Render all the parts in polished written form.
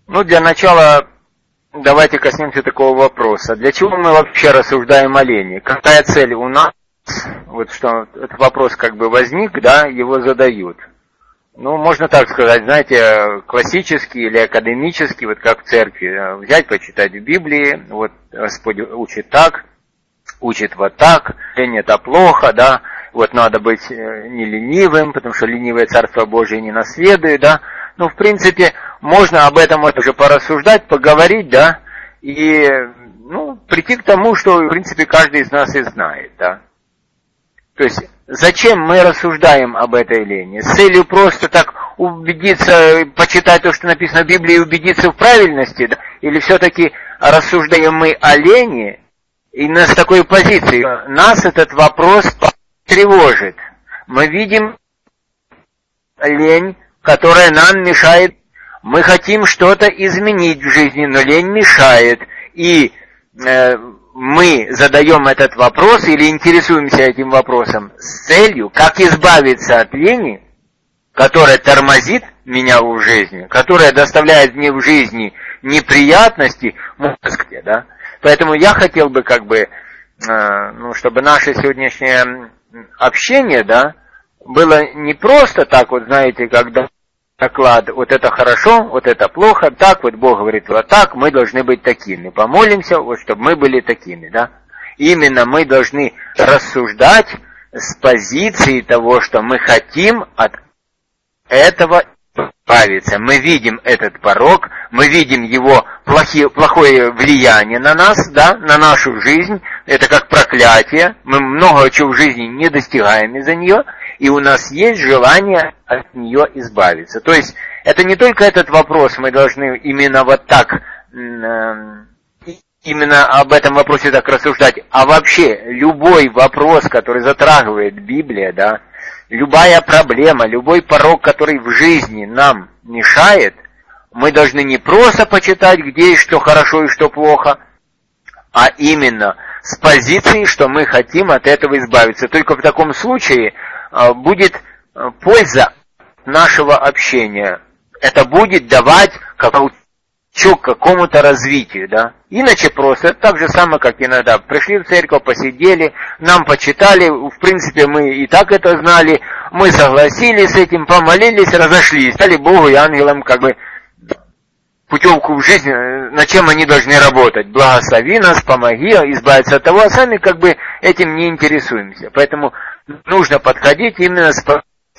Ну, для начала давайте коснемся такого вопроса. Для чего мы вообще рассуждаем о лени? Какая цель у нас? Вот что этот вопрос как бы возник, да, его задают. Ну, можно так сказать, знаете, классический или академический, вот как в церкви, взять, почитать в Библии, вот Господь учит так, учит вот так, лень это плохо, да, вот надо быть не ленивым, потому что ленивое Царство Божие не наследует, да. Ну, в принципе, можно об этом уже порассуждать, поговорить, да, и, ну, прийти к тому, что, в принципе, каждый из нас и знает, да. То есть, зачем мы рассуждаем об этой лени? С целью просто так убедиться, почитать то, что написано в Библии, и убедиться в правильности, да? Или все-таки рассуждаем мы о лени, именно с такой позиции? Нас этот вопрос тревожит. Мы видим лень, которая нам мешает. Мы хотим что-то изменить в жизни, но лень мешает. И мы задаем этот вопрос или интересуемся этим вопросом с целью, как избавиться от лени, которая тормозит меня в жизни, которая доставляет мне в жизни неприятности, да? Поэтому я хотел бы как бы, ну, чтобы наше сегодняшнее общение, да, было не просто так, вот знаете, когда доклад, вот это хорошо, вот это плохо, так вот Бог говорит, вот так, мы должны быть такими. Помолимся, вот чтобы мы были такими, да. Именно мы должны рассуждать с позиции того, что мы хотим от этого избавиться. Мы видим этот порок, мы видим его плохое влияние на нас, да, на нашу жизнь. Это как проклятие. Мы много чего в жизни не достигаем из-за нее. И у нас есть желание от нее избавиться. То есть, это не только этот вопрос, мы должны именно вот так, именно об этом вопросе так рассуждать, а вообще любой вопрос, который затрагивает Библия, да, любая проблема, любой порок, который в жизни нам мешает, мы должны не просто почитать, где и что хорошо и что плохо, а именно с позиции, что мы хотим от этого избавиться. Только в таком случае будет польза нашего общения. Это будет давать толчок к какому-то развитию, да. Иначе просто, так же самое, как иногда пришли в церковь, посидели, нам почитали, в принципе, мы и так это знали, мы согласились с этим, помолились, разошлись, стали Богу и ангелам как бы путевку в жизнь, над чем они должны работать. Благослови нас, помоги избавиться от того, а сами как бы этим не интересуемся. Поэтому нужно подходить именно с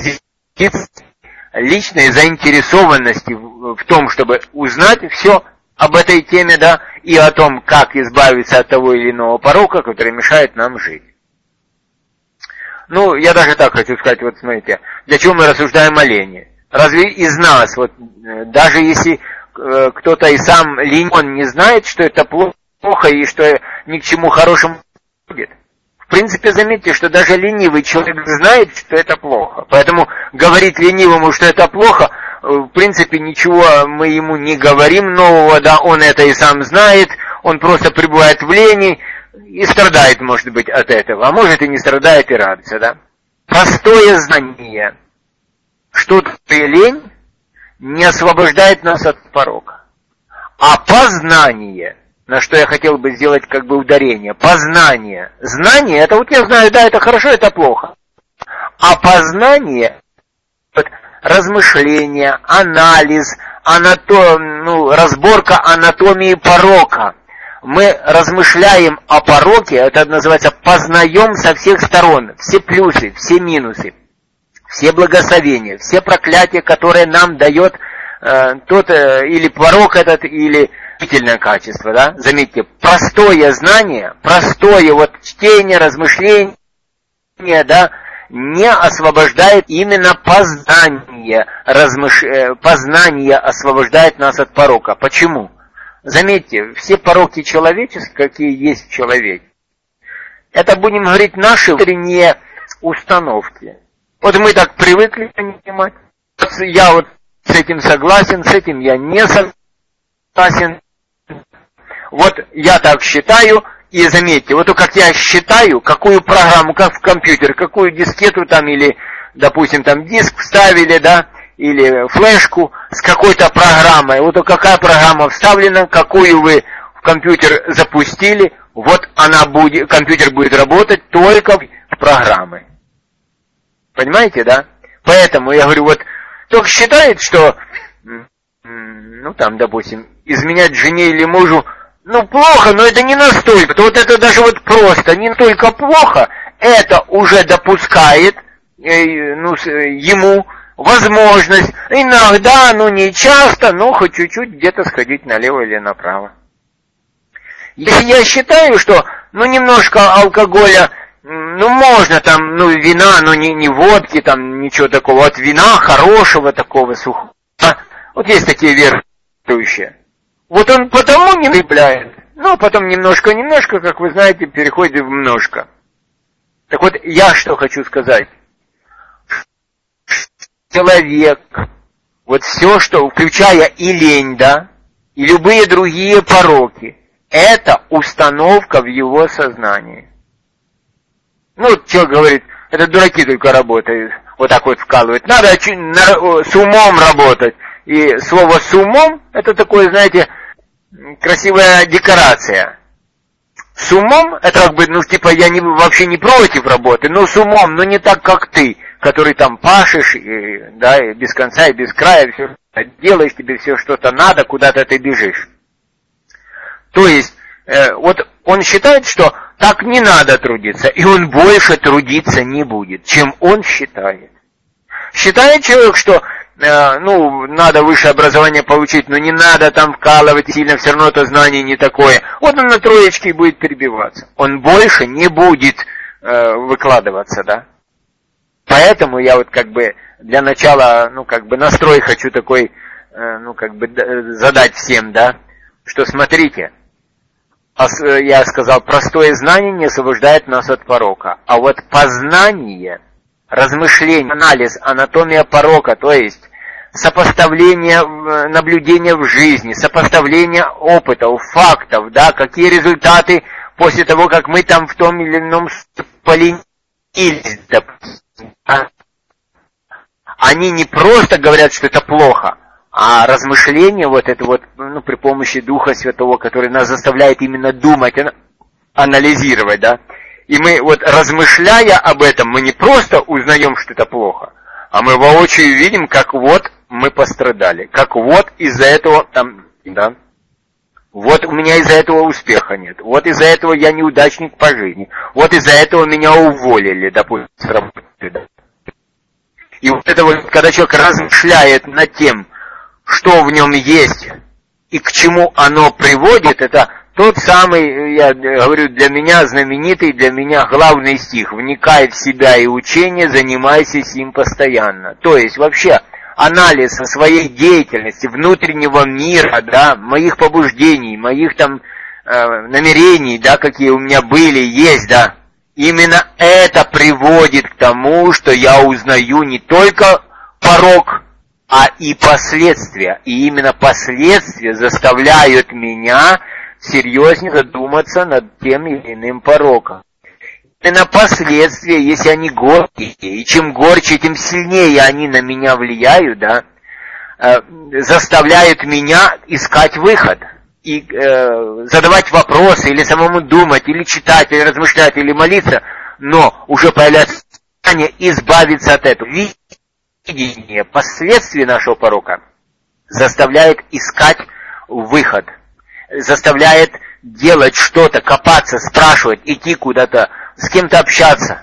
личной заинтересованности в том, чтобы узнать все об этой теме, да, и о том, как избавиться от того или иного порока, который мешает нам жить. Ну, я даже так хочу сказать, вот смотрите, для чего мы рассуждаем о лени? Разве из нас, вот даже если кто-то и сам ленен не знает, что это плохо и что ни к чему хорошему будет? В принципе, заметьте, что даже ленивый человек знает, что это плохо. Поэтому говорить ленивому, что это плохо, в принципе, ничего мы ему не говорим нового, да, он это и сам знает, он просто пребывает в лени и страдает, может быть, от этого, а может и не страдает и радуется, да. Простое знание, что такое лень, не освобождает нас от порока. А познание, на что я хотел бы сделать как бы ударение, познание, знание, это вот я знаю, да, это хорошо, это плохо. А познание, вот, размышление, анализ, разборка анатомии порока. Мы размышляем о пороке, это называется познаем со всех сторон, все плюсы, все минусы. Все благословения, все проклятия, которые нам дает тот или порок этот, или действительное качество, да? Заметьте, простое знание, простое вот чтение, размышление, да, не освобождает именно познание. Познание освобождает нас от порока. Почему? Заметьте, все пороки человеческие, какие есть в человеке, это, будем говорить, наши внутренние установки. Вот мы так привыкли понимать. Я вот с этим согласен, с этим я не согласен. Вот я так считаю, и заметьте, вот как я считаю, какую программу, как в компьютер, какую дискету там или, допустим, там диск вставили, да, или флешку с какой-то программой. Вот какая программа вставлена, какую вы в компьютер запустили, вот компьютер будет работать только в программы. Понимаете, да? Поэтому я говорю, вот только считает, что, допустим, изменять жене или мужу, плохо, но это не настолько. Вот это даже вот просто не настолько плохо, это уже допускает ему возможность иногда, не часто, но хоть чуть-чуть где-то сходить налево или направо. Если я считаю, что, немножко алкоголя, можно там, вина, но не водки, там, ничего такого, от вина хорошего такого, сухого. Вот есть такие верующие. Вот он потому не влияет, а потом немножко, как вы знаете, переходит в множко. Так вот, я что хочу сказать. Человек, вот все, что, включая и лень, да, и любые другие пороки, это установка в его сознании. Человек говорит, это дураки только работают, вот так вот вкалывают. Надо с умом работать. И слово «с умом» это такое, знаете, красивая декорация. С умом, это как бы, я вообще не против работы, но с умом, но не так, как ты, который там пашешь, и без конца и без края, все делаешь, тебе все что-то надо, куда-то ты бежишь. То есть, вот он считает, что так не надо трудиться, и он больше трудиться не будет, чем он считает. Считает человек, что надо высшее образование получить, но не надо там вкалывать сильно, все равно это знание не такое. Вот он на троечке будет перебиваться. Он больше не будет выкладываться, да. Поэтому я вот как бы для начала, настрой хочу такой, задать всем, да, что смотрите, я сказал, простое знание не освобождает нас от порока, а вот познание, размышление, анализ, анатомия порока, то есть сопоставление наблюдения в жизни, сопоставление опытов, фактов, да, какие результаты после того, как мы там в том или ином поленились, допустим. Они не просто говорят, что это плохо, а размышление вот это вот, при помощи Духа Святого, который нас заставляет именно думать, анализировать, да. И мы вот размышляя об этом, мы не просто узнаем, что это плохо, а мы воочию видим, как вот мы пострадали, как вот из-за этого там, да, вот у меня из-за этого успеха нет, вот из-за этого я неудачник по жизни, вот из-за этого меня уволили, допустим, с работы, да. И вот это вот, когда человек размышляет над тем, что в нем есть и к чему оно приводит, это тот самый, я говорю, для меня знаменитый, для меня главный стих. Вникай в себя и учение, занимайся им постоянно. То есть вообще анализ своей деятельности, внутреннего мира, да, моих побуждений, моих там намерений, да, какие у меня были, есть, да. Именно это приводит к тому, что я узнаю не только порок, а и последствия. И именно последствия заставляют меня серьезнее задуматься над тем или иным пороком. Именно последствия, если они горькие, и чем горче, тем сильнее они на меня влияют, да, заставляют меня искать выход. И задавать вопросы, или самому думать, или читать, или размышлять, или молиться, но уже появляется желание избавиться от этого. Видение последствий нашего порока заставляет искать выход, заставляет делать что-то, копаться, спрашивать, идти куда-то, с кем-то общаться.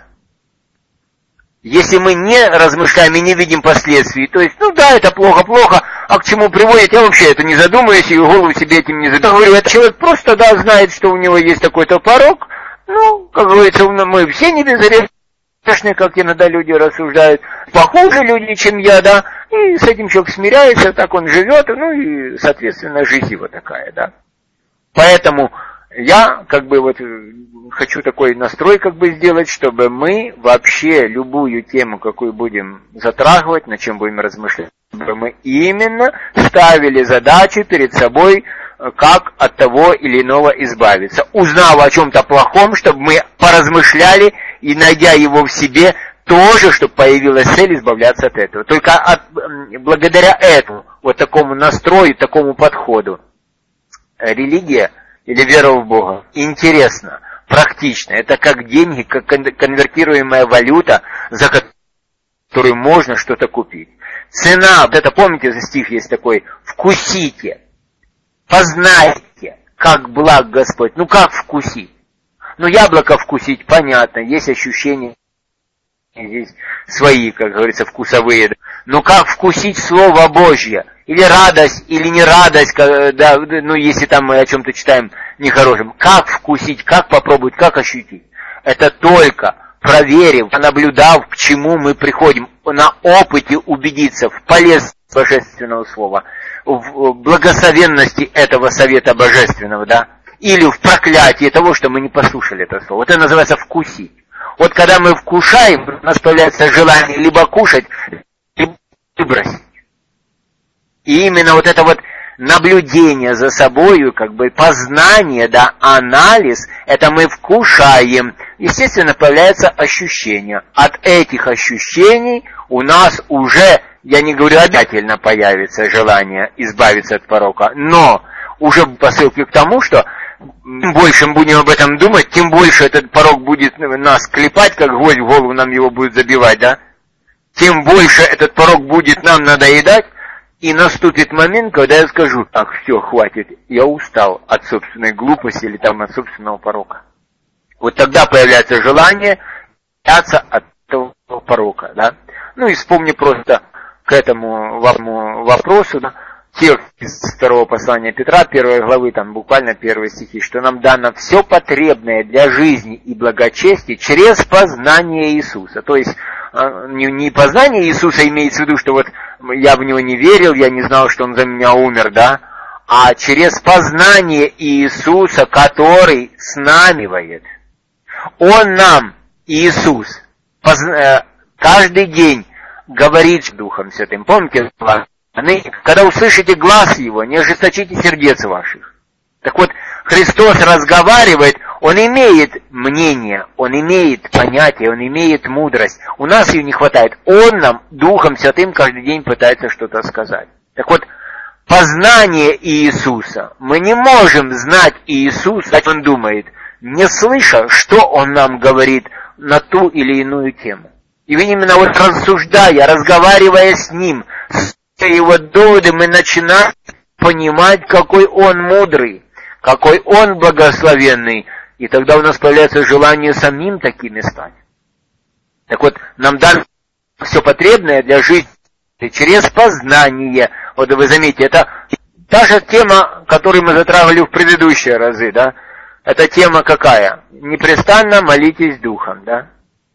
Если мы не размышляем и не видим последствий, то есть, это плохо, а к чему приводит, я вообще это не задумываюсь, и в голову себе этим не задумываюсь. Говорю, этот человек просто, знает, что у него есть такой-то порок, как говорится, мы все не безгрешные, как иногда люди рассуждают, похуже люди, чем я, да, и с этим человек смиряется, так он живет, и, соответственно, жизнь его такая, да. Поэтому я, хочу такой настрой, сделать, чтобы мы вообще любую тему, какую будем затрагивать, над чем будем размышлять, чтобы мы именно ставили задачу перед собой, как от того или иного избавиться. Узнав о чем-то плохом, чтобы мы поразмышляли и, найдя его в себе, тоже, чтобы появилась цель избавляться от этого. Только благодаря этому, вот такому настрою, такому подходу, религия или вера в Бога интересна, практична. Это как деньги, как конвертируемая валюта, за которую можно что-то купить. Цена, вот это помните, стих есть такой: «Вкусите, познайте, как благ Господь». Ну как вкусить? Ну яблоко вкусить, понятно, есть ощущения здесь свои, как говорится, вкусовые. Но как вкусить Слово Божье? Или радость, или не радость, да, ну если там мы о чем-то читаем нехорошем. Как вкусить, как попробовать, как ощутить? Это только проверив, наблюдав, к чему мы приходим, на опыте убедиться в полезности Божественного Слова, в благословенности этого совета Божественного, да, или в проклятии того, что мы не послушали это Слово. Вот это называется вкусить. Вот когда мы вкушаем, у нас появляется желание либо кушать, либо выбросить. И именно вот это вот наблюдение за собою, как бы познание, да, анализ, это мы вкушаем. Естественно, появляется ощущение. От этих ощущений у нас уже, я не говорю обязательно, появится желание избавиться от порока, но уже посылки к тому, что чем больше мы будем об этом думать, тем больше этот порок будет нас клепать, как гвоздь в голову нам его будет забивать, да? Тем больше этот порок будет нам надоедать, и наступит момент, когда я скажу: так, все, хватит, я устал от собственной глупости или там от собственного порока. Вот тогда появляется желание избавиться от этого порока, да? Ну и вспомни просто к этому вопросу, да, текст из 2 послания Петра, 1 главы, там буквально 1 стихи, что нам дано все потребное для жизни и благочестия через познание Иисуса. То есть не познание Иисуса имеется в виду, что вот я в Него не верил, я не знал, что Он за меня умер, да, а через познание Иисуса, который с нами воет. Он нам, Иисус, каждый день говорит Духом Святым. Помните, когда услышите глас Его, не ожесточите сердец ваших. Так вот, Христос разговаривает, Он имеет мнение, Он имеет понятие, Он имеет мудрость. У нас ее не хватает. Он нам, Духом Святым, каждый день пытается что-то сказать. Так вот, познание Иисуса. Мы не можем знать Иисуса, как Он думает, не слыша, что Он нам говорит на ту или иную тему. И именно вот рассуждая, разговаривая с Ним, Его доводы, мы начинаем понимать, какой Он мудрый, какой Он благословенный, и тогда у нас появляется желание самим такими стать. Так вот, нам дано все потребное для жизни через познание. Вот вы заметите, это та же тема, которую мы затрагивали в предыдущие разы, да? Эта тема какая? Непрестанно молитесь Духом, да?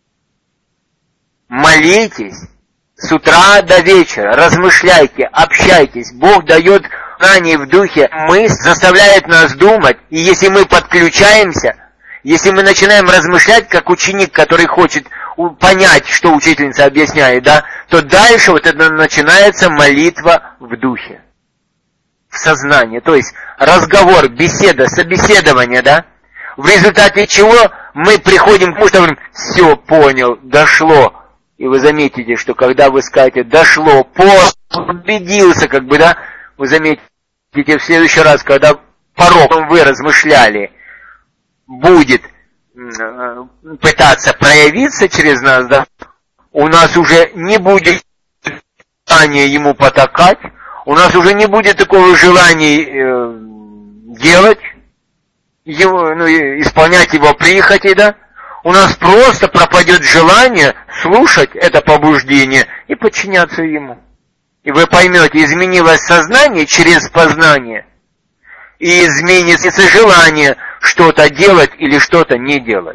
Молитесь с утра до вечера, размышляйте, общайтесь. Бог дает знание в духе, мысль заставляет нас думать. И если мы подключаемся, если мы начинаем размышлять, как ученик, который хочет понять, что учительница объясняет, да, то дальше вот это начинается молитва в духе, в сознании. То есть разговор, беседа, собеседование, да, в результате чего мы приходим к тому, что говорим: все, понял, дошло. И вы заметите, что когда вы скажете «дошло», убедился, как бы, да, вы заметите в следующий раз, когда порок вы размышляли, будет пытаться проявиться через нас, да, у нас уже не будет желания ему потакать, у нас уже не будет такого желания делать, его, ну, исполнять его прихоти, да, у нас просто пропадет желание слушать это побуждение и подчиняться ему. И вы поймете, изменилось сознание через познание, и изменится желание что-то делать или что-то не делать.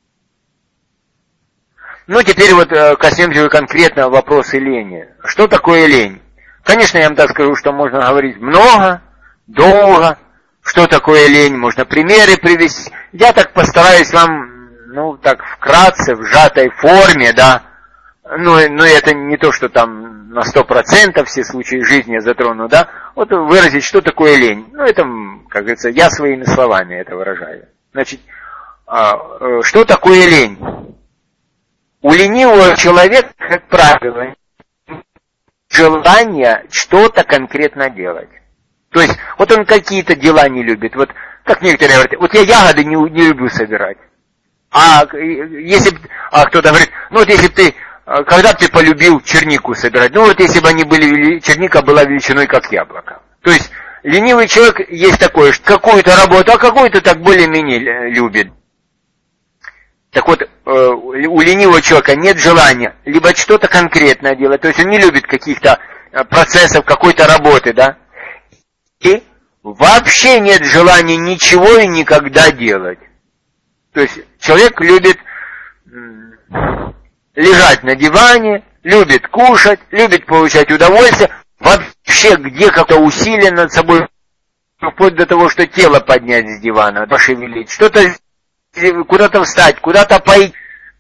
Ну, теперь вот коснемся конкретно вопроса лени. Что такое лень? Конечно, я вам так скажу, что можно говорить много, долго. Что такое лень? Можно примеры привести. Я так постараюсь вам, ну, так вкратце, в сжатой форме, да. Ну, это не то, что там на 100% все случаи жизни я затрону, да. Вот выразить, что такое лень. Ну, это, как говорится, я своими словами это выражаю. Значит, что такое лень? у ленивого человека, как правило, желание что-то конкретно делать. То есть, вот он какие-то дела не любит. Вот, как некоторые говорят, вот я ягоды не люблю собирать. А кто-то говорит, ну вот если бы ты, когда бы ты полюбил чернику собирать, ну вот если бы они были, черника была величиной как яблоко. То есть, ленивый человек есть такое, что какую-то работу, а какую-то так более-менее любит. Так вот, у ленивого человека нет желания либо что-то конкретное делать, то есть он не любит каких-то процессов, какой-то работы, да, и вообще нет желания ничего и никогда делать. То есть человек любит лежать на диване, любит кушать, любит получать удовольствие, вообще где как-то усилие над собой, вплоть до того, что тело поднять с дивана, пошевелить, что-то куда-то встать, куда-то пойти.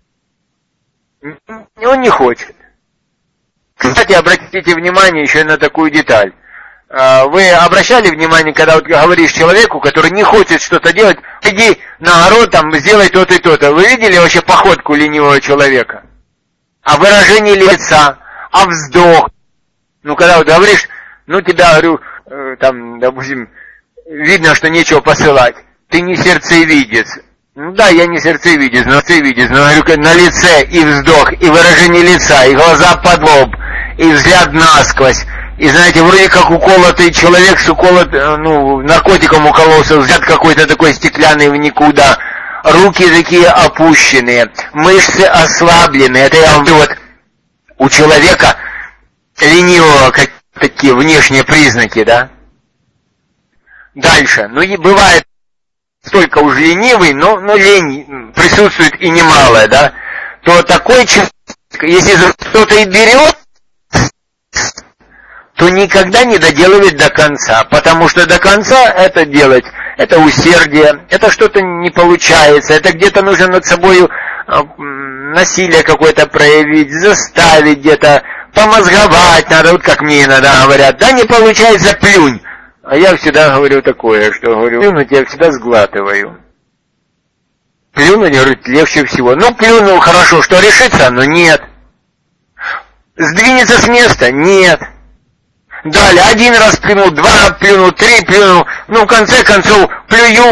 Он не хочет. Кстати, обратите внимание еще на такую деталь. Вы обращали внимание, когда вот говоришь человеку, который не хочет что-то делать, иди на огород, там, сделай то-то и то-то. Вы видели вообще походку ленивого человека? А выражение лица, а вздох. Ну, когда вот говоришь, ну, тебя, говорю, там, допустим, видно, что нечего посылать. Ты не сердцевидец. Ну да, я не сердцевидец, но говорю, на лице и вздох, и выражение лица, и глаза под лоб, и взгляд насквозь. И знаете, вроде как уколотый человек с наркотиком укололся, взгляд какой-то такой стеклянный в никуда, руки такие опущенные, мышцы ослабленные. Это я вам говорю, вот у человека ленивого такие внешние признаки, да? Дальше, ну и бывает столько уж ленивый, но лень присутствует и немалая, да? То такой человек, если кто-то и берет, то никогда не доделывает до конца, потому что до конца это делать, это усердие, это что-то не получается, это где-то нужно над собой насилие какое-то проявить, заставить где-то, помозговать надо, вот как мне иногда говорят, да не получается, плюнь. А я всегда говорю такое, что говорю, плюнуть я всегда сглатываю. Плюнуть, говорю, легче всего. Ну, плюнул хорошо, что решится, но нет. Сдвинется с места? Нет. Далее, один раз плюнул, два плюнул, три плюнул. Ну, в конце концов, плюю.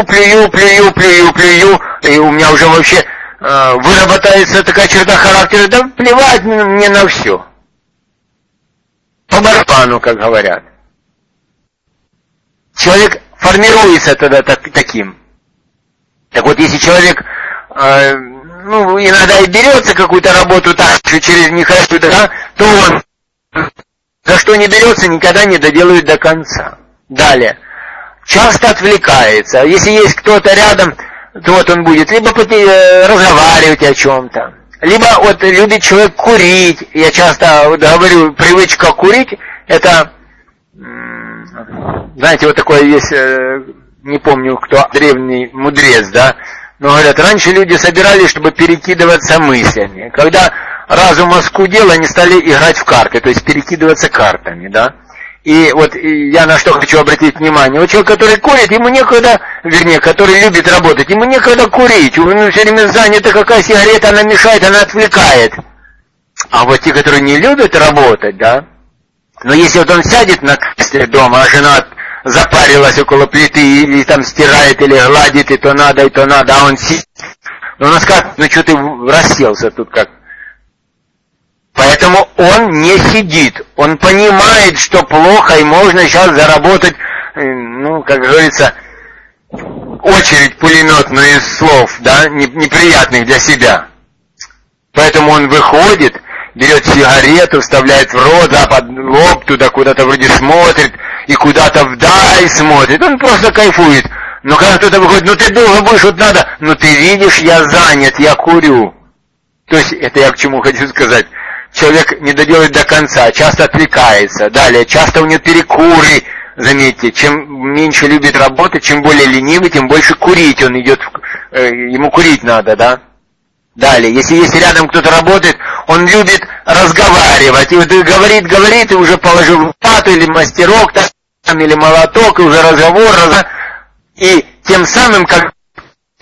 И у меня уже вообще выработается такая черта характера, да плевать мне на все. По барабану, как говорят. Человек формируется тогда таким. Так вот, если человек, иногда и берется какую-то работу так, что через нехорошую, да, то он за что не берется, никогда не доделает до конца. Далее. Часто отвлекается. Если есть кто-то рядом, то вот он будет либо разговаривать о чем-то, либо вот любит человек курить. Я часто говорю, привычка курить, это... Знаете, вот такое есть, не помню кто, древний мудрец, да, но говорят, раньше люди собирались, чтобы перекидываться мыслями. Когда разум оскудел, они стали играть в карты, то есть перекидываться картами, да. И вот я на что хочу обратить внимание. Вот человек, который курит, ему некогда, который любит работать, ему некогда курить. Он все время занят, какая сигарета, она мешает, она отвлекает. А вот те, которые не любят работать, да, но если вот он сядет на кресле дома, а жена запарилась около плиты, или там стирает, или гладит, и то надо, а он сидит, он скажет, ну что ты расселся тут как? Поэтому он не сидит, он понимает, что плохо, и можно сейчас заработать, как говорится, очередь пулеметную из слов, да, неприятных для себя. Поэтому он выходит, берет сигарету, вставляет в рот, под лоб туда куда-то вроде смотрит, и куда-то вдаль смотрит. Он просто кайфует. Но когда кто-то выходит, ты долго будешь, вот надо, ты видишь, я занят, я курю. То есть, это я к чему хочу сказать. Человек не доделает до конца, часто отвлекается. Далее, часто у него перекуры. Заметьте, чем меньше любит работать, чем более ленивый, тем больше курить он идет, ему курить надо, да? Далее, если есть рядом кто-то работает, он любит разговаривать. И вот говорит, и уже положил лопату или мастерок, там, или молоток, и уже разговор. И тем самым, как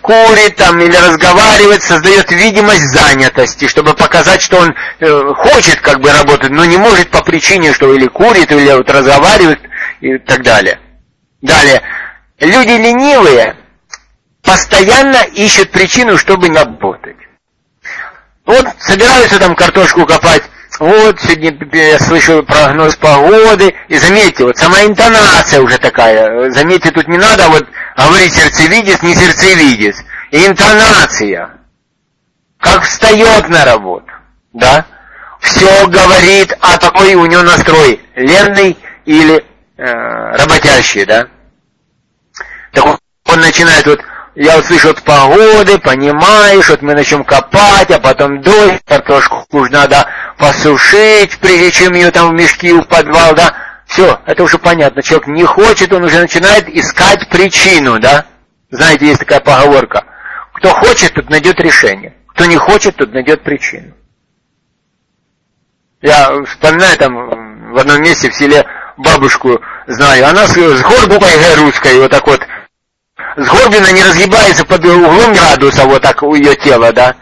курит там или разговаривает, создает видимость занятости, чтобы показать, что он хочет как бы работать, но не может по причине, что или курит, или вот разговаривает и так далее. Далее. Люди ленивые постоянно ищут причину, чтобы не работать. Вот собираются там картошку копать, вот сегодня я слышу прогноз погоды, и заметьте, вот сама интонация уже такая, заметьте, тут не надо вот говорить сердцевидец, не сердцевидец, и интонация, как встает на работу, да, все говорит о такой у него настрой, ленный или работящий, да. Так он начинает вот, я вот слышу от погоды, понимаешь, вот мы начнем копать, а потом дождь, картошку уж надо посушить, прежде чем ее там в мешки в подвал, да. Все, это уже понятно. Человек не хочет, он уже начинает искать причину, да. Знаете, есть такая поговорка. Кто хочет, тот найдет решение. Кто не хочет, тот найдет причину. Я вспоминаю там в одном месте в селе бабушку знаю. Она с горбукой русской, вот так вот, сгорблена, не разгибается под углом градуса, вот так у ее тела, да.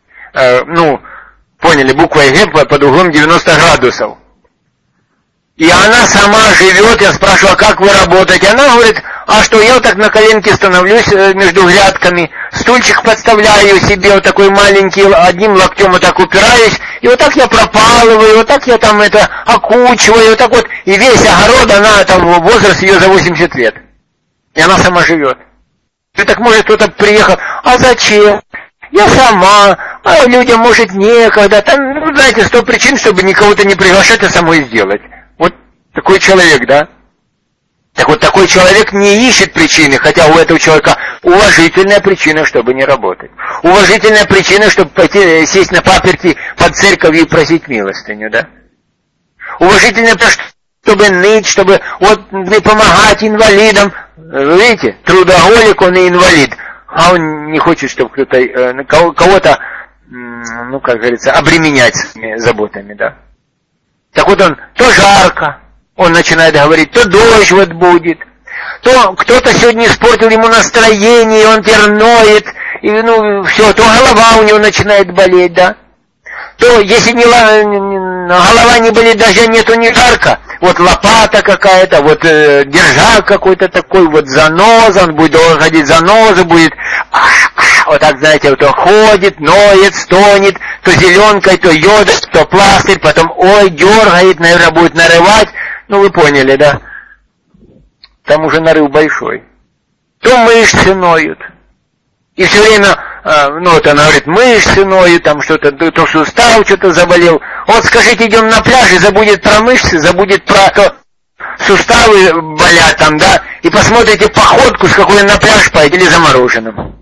Поняли, буква Г под углом 90 градусов. И она сама живет, я спрашиваю, а как вы работаете? Она говорит, а что, я вот так на коленке становлюсь между грядками, стульчик подставляю себе вот такой маленький, одним локтем вот так упираюсь, и вот так я пропалываю, вот так я там это окучиваю, вот так вот, и весь огород, она там, возраст ее за 80 лет. И она сама живет. И так может кто-то приехал, а зачем? Я сама, а людям может некогда, там, знаете, 100 причин, чтобы никого-то не приглашать, а самой сделать. Вот такой человек, да? Так вот, такой человек не ищет причины, хотя у этого человека уважительная причина, чтобы не работать. Уважительная причина, чтобы пойти, сесть на паперти под церковью и просить милостыню, да? Уважительная причина, чтобы ныть, чтобы вот не помогать инвалидам. Видите, трудоголик, он и инвалид. А он не хочет, чтобы кто-то, кого-то, как говорится, обременять своими заботами, да. Так вот он, то жарко, он начинает говорить, то дождь вот будет, то кто-то сегодня испортил ему настроение, и он терноет, и все, то голова у него начинает болеть, да. То если голова не болит, дождя нету, не жарко, вот лопата какая-то, вот держак какой-то такой, вот заноза, он будет долго ходить, заноза будет, вот так, знаете, вот он ходит, ноет, стонет, то зеленкой, то йодом, то пластырь, потом, дергает, наверное, будет нарывать, вы поняли, да? Там уже нарыв большой. То мышцы ноют. И все время, вот она говорит, мышцы ноют, там что-то, то сустав что-то заболел. Вот скажите, идем на пляж, и забудет про мышцы, забудет про то, суставы болят там, да, и посмотрите походку, с какой на пляж пойдет, или замороженным.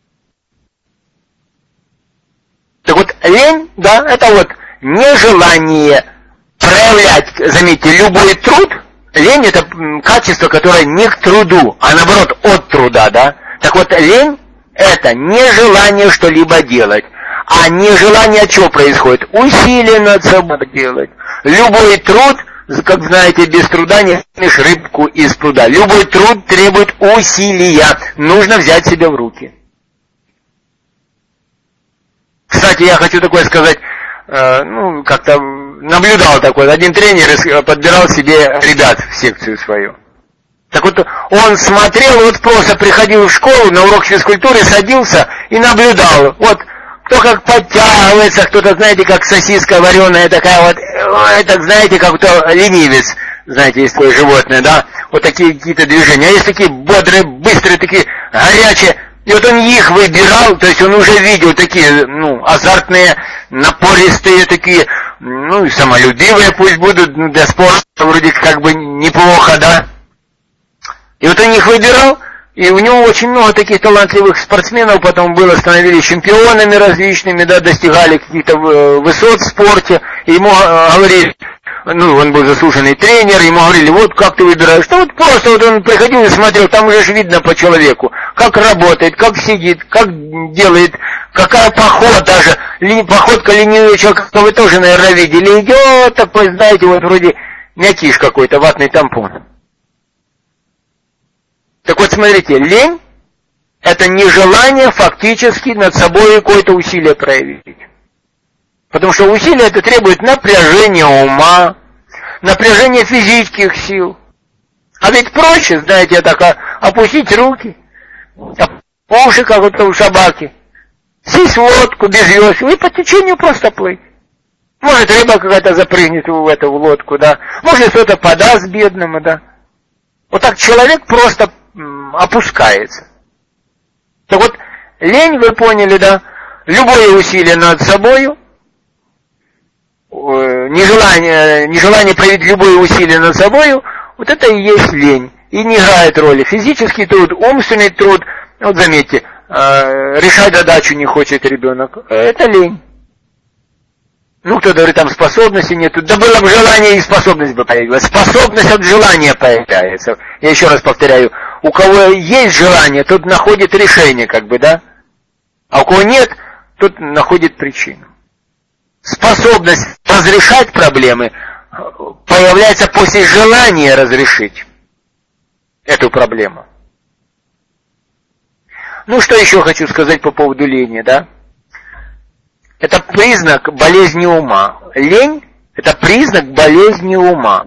Так вот, лень, да, это вот нежелание проявлять, заметьте, любой труд. Лень это качество, которое не к труду, а наоборот от труда, да. Так вот, лень это нежелание что-либо делать. А нежелание от чего происходит? Усиленно над собой делать. Любой труд, как знаете, без труда не снимешь рыбку из пруда. Любой труд требует усилия. Нужно взять себя в руки. Кстати, я хочу такое сказать, как-то наблюдал такой, один тренер подбирал себе ребят в секцию свою. Так вот, он смотрел, вот просто приходил в школу, на урок физкультуры садился и наблюдал. Вот, кто как подтягивается, кто-то, знаете, как сосиска вареная такая вот, так, знаете, как кто ленивец, знаете, есть такое животное, да, вот такие какие-то движения. А есть такие бодрые, быстрые, такие горячие. И вот он их выбирал, то есть он уже видел такие, азартные, напористые такие, и самолюбивые пусть будут, для спорта вроде как бы неплохо, да. И вот он их выбирал, и у него очень много таких талантливых спортсменов потом было, становились чемпионами различными, да, достигали каких-то высот в спорте, и ему говорили, он был заслуженный тренер, ему говорили, вот как ты выбираешь, вот просто вот он приходил и смотрел, там уже же видно по человеку, как работает, как сидит, как делает, какая походка даже, походка ленивого человека, вы тоже, наверное, видели, идет такой, знаете, вот вроде мякиш какой-то, ватный тампон. Так вот, смотрите, лень – это нежелание фактически над собой какое-то усилие проявить. Потому что усилие это требует напряжения ума, напряжения физических сил. А ведь проще, знаете, так опустить руки, уши, как вот у собаки, сесть в лодку без весел и по течению просто плыть. Может, рыба какая-то запрыгнет в лодку, да. Может, кто-то подаст бедному, да. Вот так человек просто опускается. Так вот, лень, вы поняли, да, любое усилие над собою, нежелание проявить любое усилие над собою, вот это и есть лень. И не играет роли физический труд, умственный труд. Вот заметьте, решать задачу не хочет ребенок. Это лень. Ну, кто говорит, там способности нету. Да было бы желание, и способность бы появилась. Способность от желания появляется. Я еще раз повторяю. У кого есть желание, тот находит решение, как бы, да? А у кого нет, тот находит причину. Способность разрешать проблемы появляется после желания разрешить эту проблему. Ну, что еще хочу сказать по поводу лени, да? Это признак болезни ума. Лень – это признак болезни ума.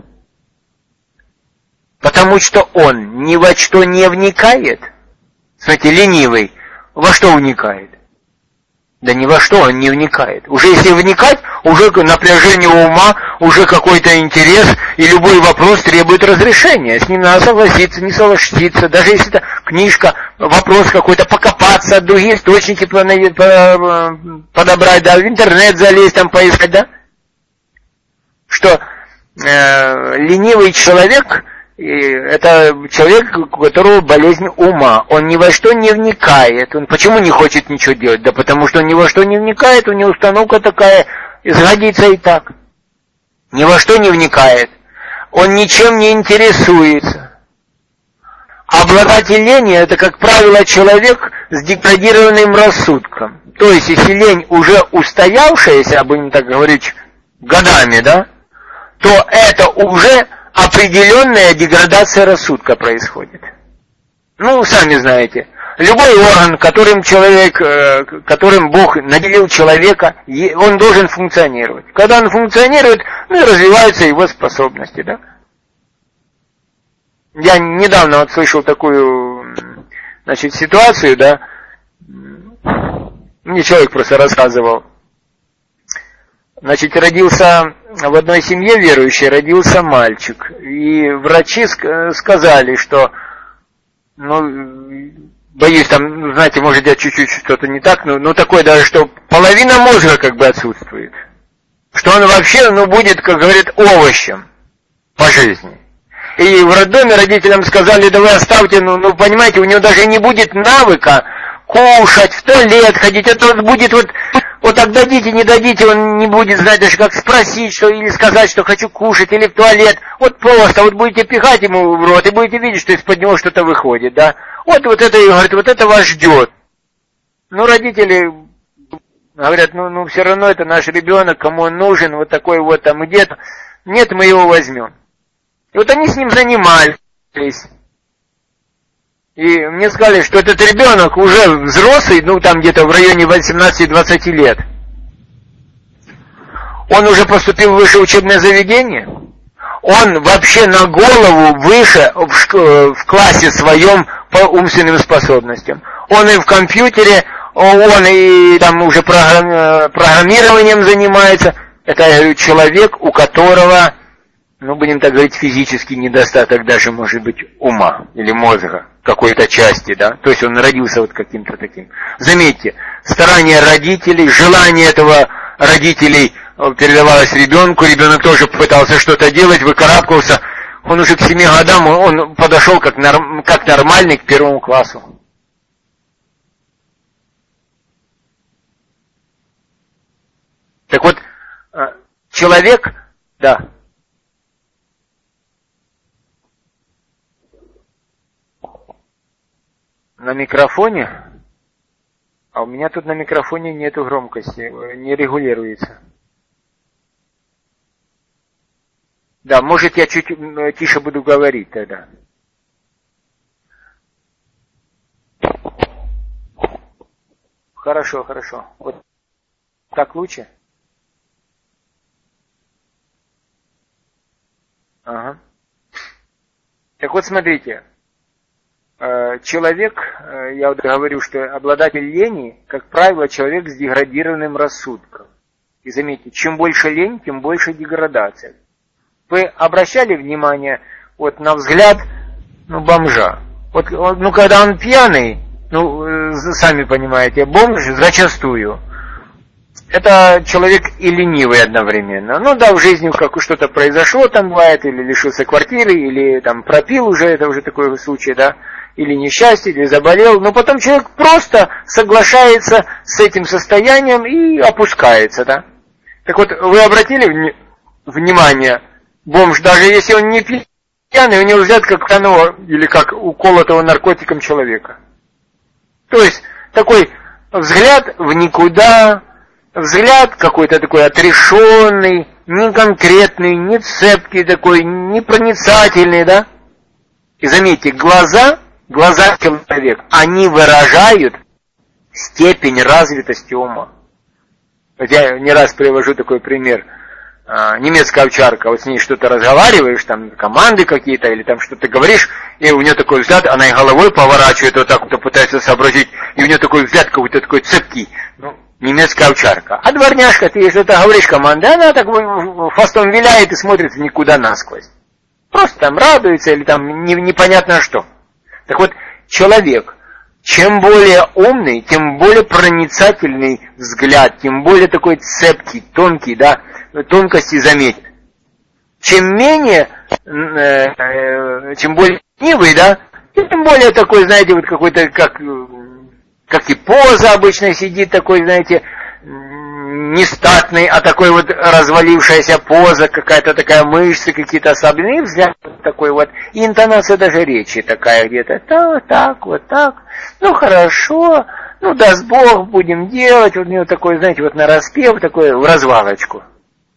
Потому что он ни во что не вникает. Смотрите, ленивый во что вникает? Да ни во что он не вникает. Уже если вникать, уже напряжение ума, уже какой-то интерес, и любой вопрос требует разрешения. С ним надо согласиться, не согласиться. Даже если это книжка, вопрос какой-то, покопаться, другие источники подобрать, да, в интернет залезть, там поискать, да. Что ленивый человек, это человек, у которого болезнь ума. Он ни во что не вникает. Он почему не хочет ничего делать? Да потому что он ни во что не вникает, у него установка такая, сгодится и так. Ни во что не вникает. Он ничем не интересуется. Обладатель лени, это, как правило, человек с деградированным рассудком. То есть, если лень уже устоявшаяся, будем так говорить, годами, да, то это уже определенная деградация рассудка происходит. Ну, сами знаете, любой орган, которым Бог наделил человека, он должен функционировать. Когда он функционирует, ну и развиваются его способности, да. Я недавно вот слышал такую, значит, ситуацию, да, мне человек просто рассказывал. Значит, родился в одной семье верующей, родился мальчик. И врачи сказали, что, ну, боюсь, там, знаете, может, я чуть-чуть что-то не так, но такое даже, что половина мозга как бы отсутствует. Что он вообще, ну, будет, как говорят, овощем по жизни. И в роддоме родителям сказали, да вы оставьте, ну, понимаете, у него даже не будет навыка кушать, в туалет ходить, это он будет вот так дадите, не дадите, он не будет знать даже как спросить, что, или сказать, что хочу кушать, или в туалет. Вот просто, вот будете пихать ему в рот, и будете видеть, что из-под него что-то выходит, да. Вот это, и говорит, вот это вас ждет. Ну, родители говорят, ну, все равно это наш ребенок, кому он нужен, вот такой вот там где-то. Нет, мы его возьмем. И вот они с ним занимались. И мне сказали, что этот ребенок уже взрослый, ну там где-то в районе 18-20 лет. Он уже поступил в высшее учебное заведение. Он вообще на голову выше в классе своем по умственным способностям. Он и в компьютере, он и там уже программированием занимается. Это, я говорю, человек, у которого, ну будем так говорить, физический недостаток даже может быть ума или мозга какой-то части, да, то есть он родился вот каким-то таким. Заметьте, старания родителей, желание этого родителей передавалось ребенку, ребенок тоже пытался что-то делать, выкарабкался, он уже к 7 годам, он подошел как нормальный к 1 классу. Так вот, человек, да. На микрофоне? А у меня тут на микрофоне нету громкости, не регулируется. Да, может я чуть тише буду говорить тогда. Хорошо, хорошо. Вот так лучше? Ага. Так вот, смотрите. Человек, я вот говорю, что обладатель лени, как правило, человек с деградированным рассудком. И заметьте, чем больше лень, тем больше деградация. Вы обращали внимание вот на взгляд бомжа? Вот, когда он пьяный, сами понимаете, бомж зачастую. Это человек и ленивый одновременно. В жизни как что-то произошло там бывает, или лишился квартиры, или там пропил уже, это уже такой случай, да, или несчастье, или заболел. Но потом человек просто соглашается с этим состоянием и опускается, да. Так вот, вы обратили внимание, бомж, даже если он не пьяный, у него взгляд как каноэ, или как уколотого наркотиком человека. То есть, такой взгляд в никуда, взгляд какой-то такой отрешенный, не конкретный, не цепкий такой, не проницательный, да? И заметьте, глаза человека, они выражают степень развитости ума. Вот я не раз привожу такой пример. Немецкая овчарка, вот с ней что-то разговариваешь, там команды какие-то, или там что-то говоришь, и у нее такой взгляд, она и головой поворачивает, вот так вот пытается сообразить, и у нее такой взгляд какой-то такой цепкий, немецкая овчарка. А дворняжка, ты ей что-то говоришь команды, она так хвостом виляет и смотрит в никуда насквозь. Просто там радуется, или там непонятно что. Так вот, человек, чем более умный, тем более проницательный взгляд, тем более такой цепкий, тонкий, да, тонкости заметит. Чем менее, чем более ленивый, да, тем более такой, знаете, вот какой-то, как и поза обычно сидит, такой, знаете, не статный, а такой вот развалившаяся поза, какая-то такая мышцы, какие-то особенные, взгляд такой вот, и интонация даже речи такая где-то, так, вот так, хорошо, даст Бог, будем делать, вот у него такой, знаете, вот нараспев, такой в развалочку.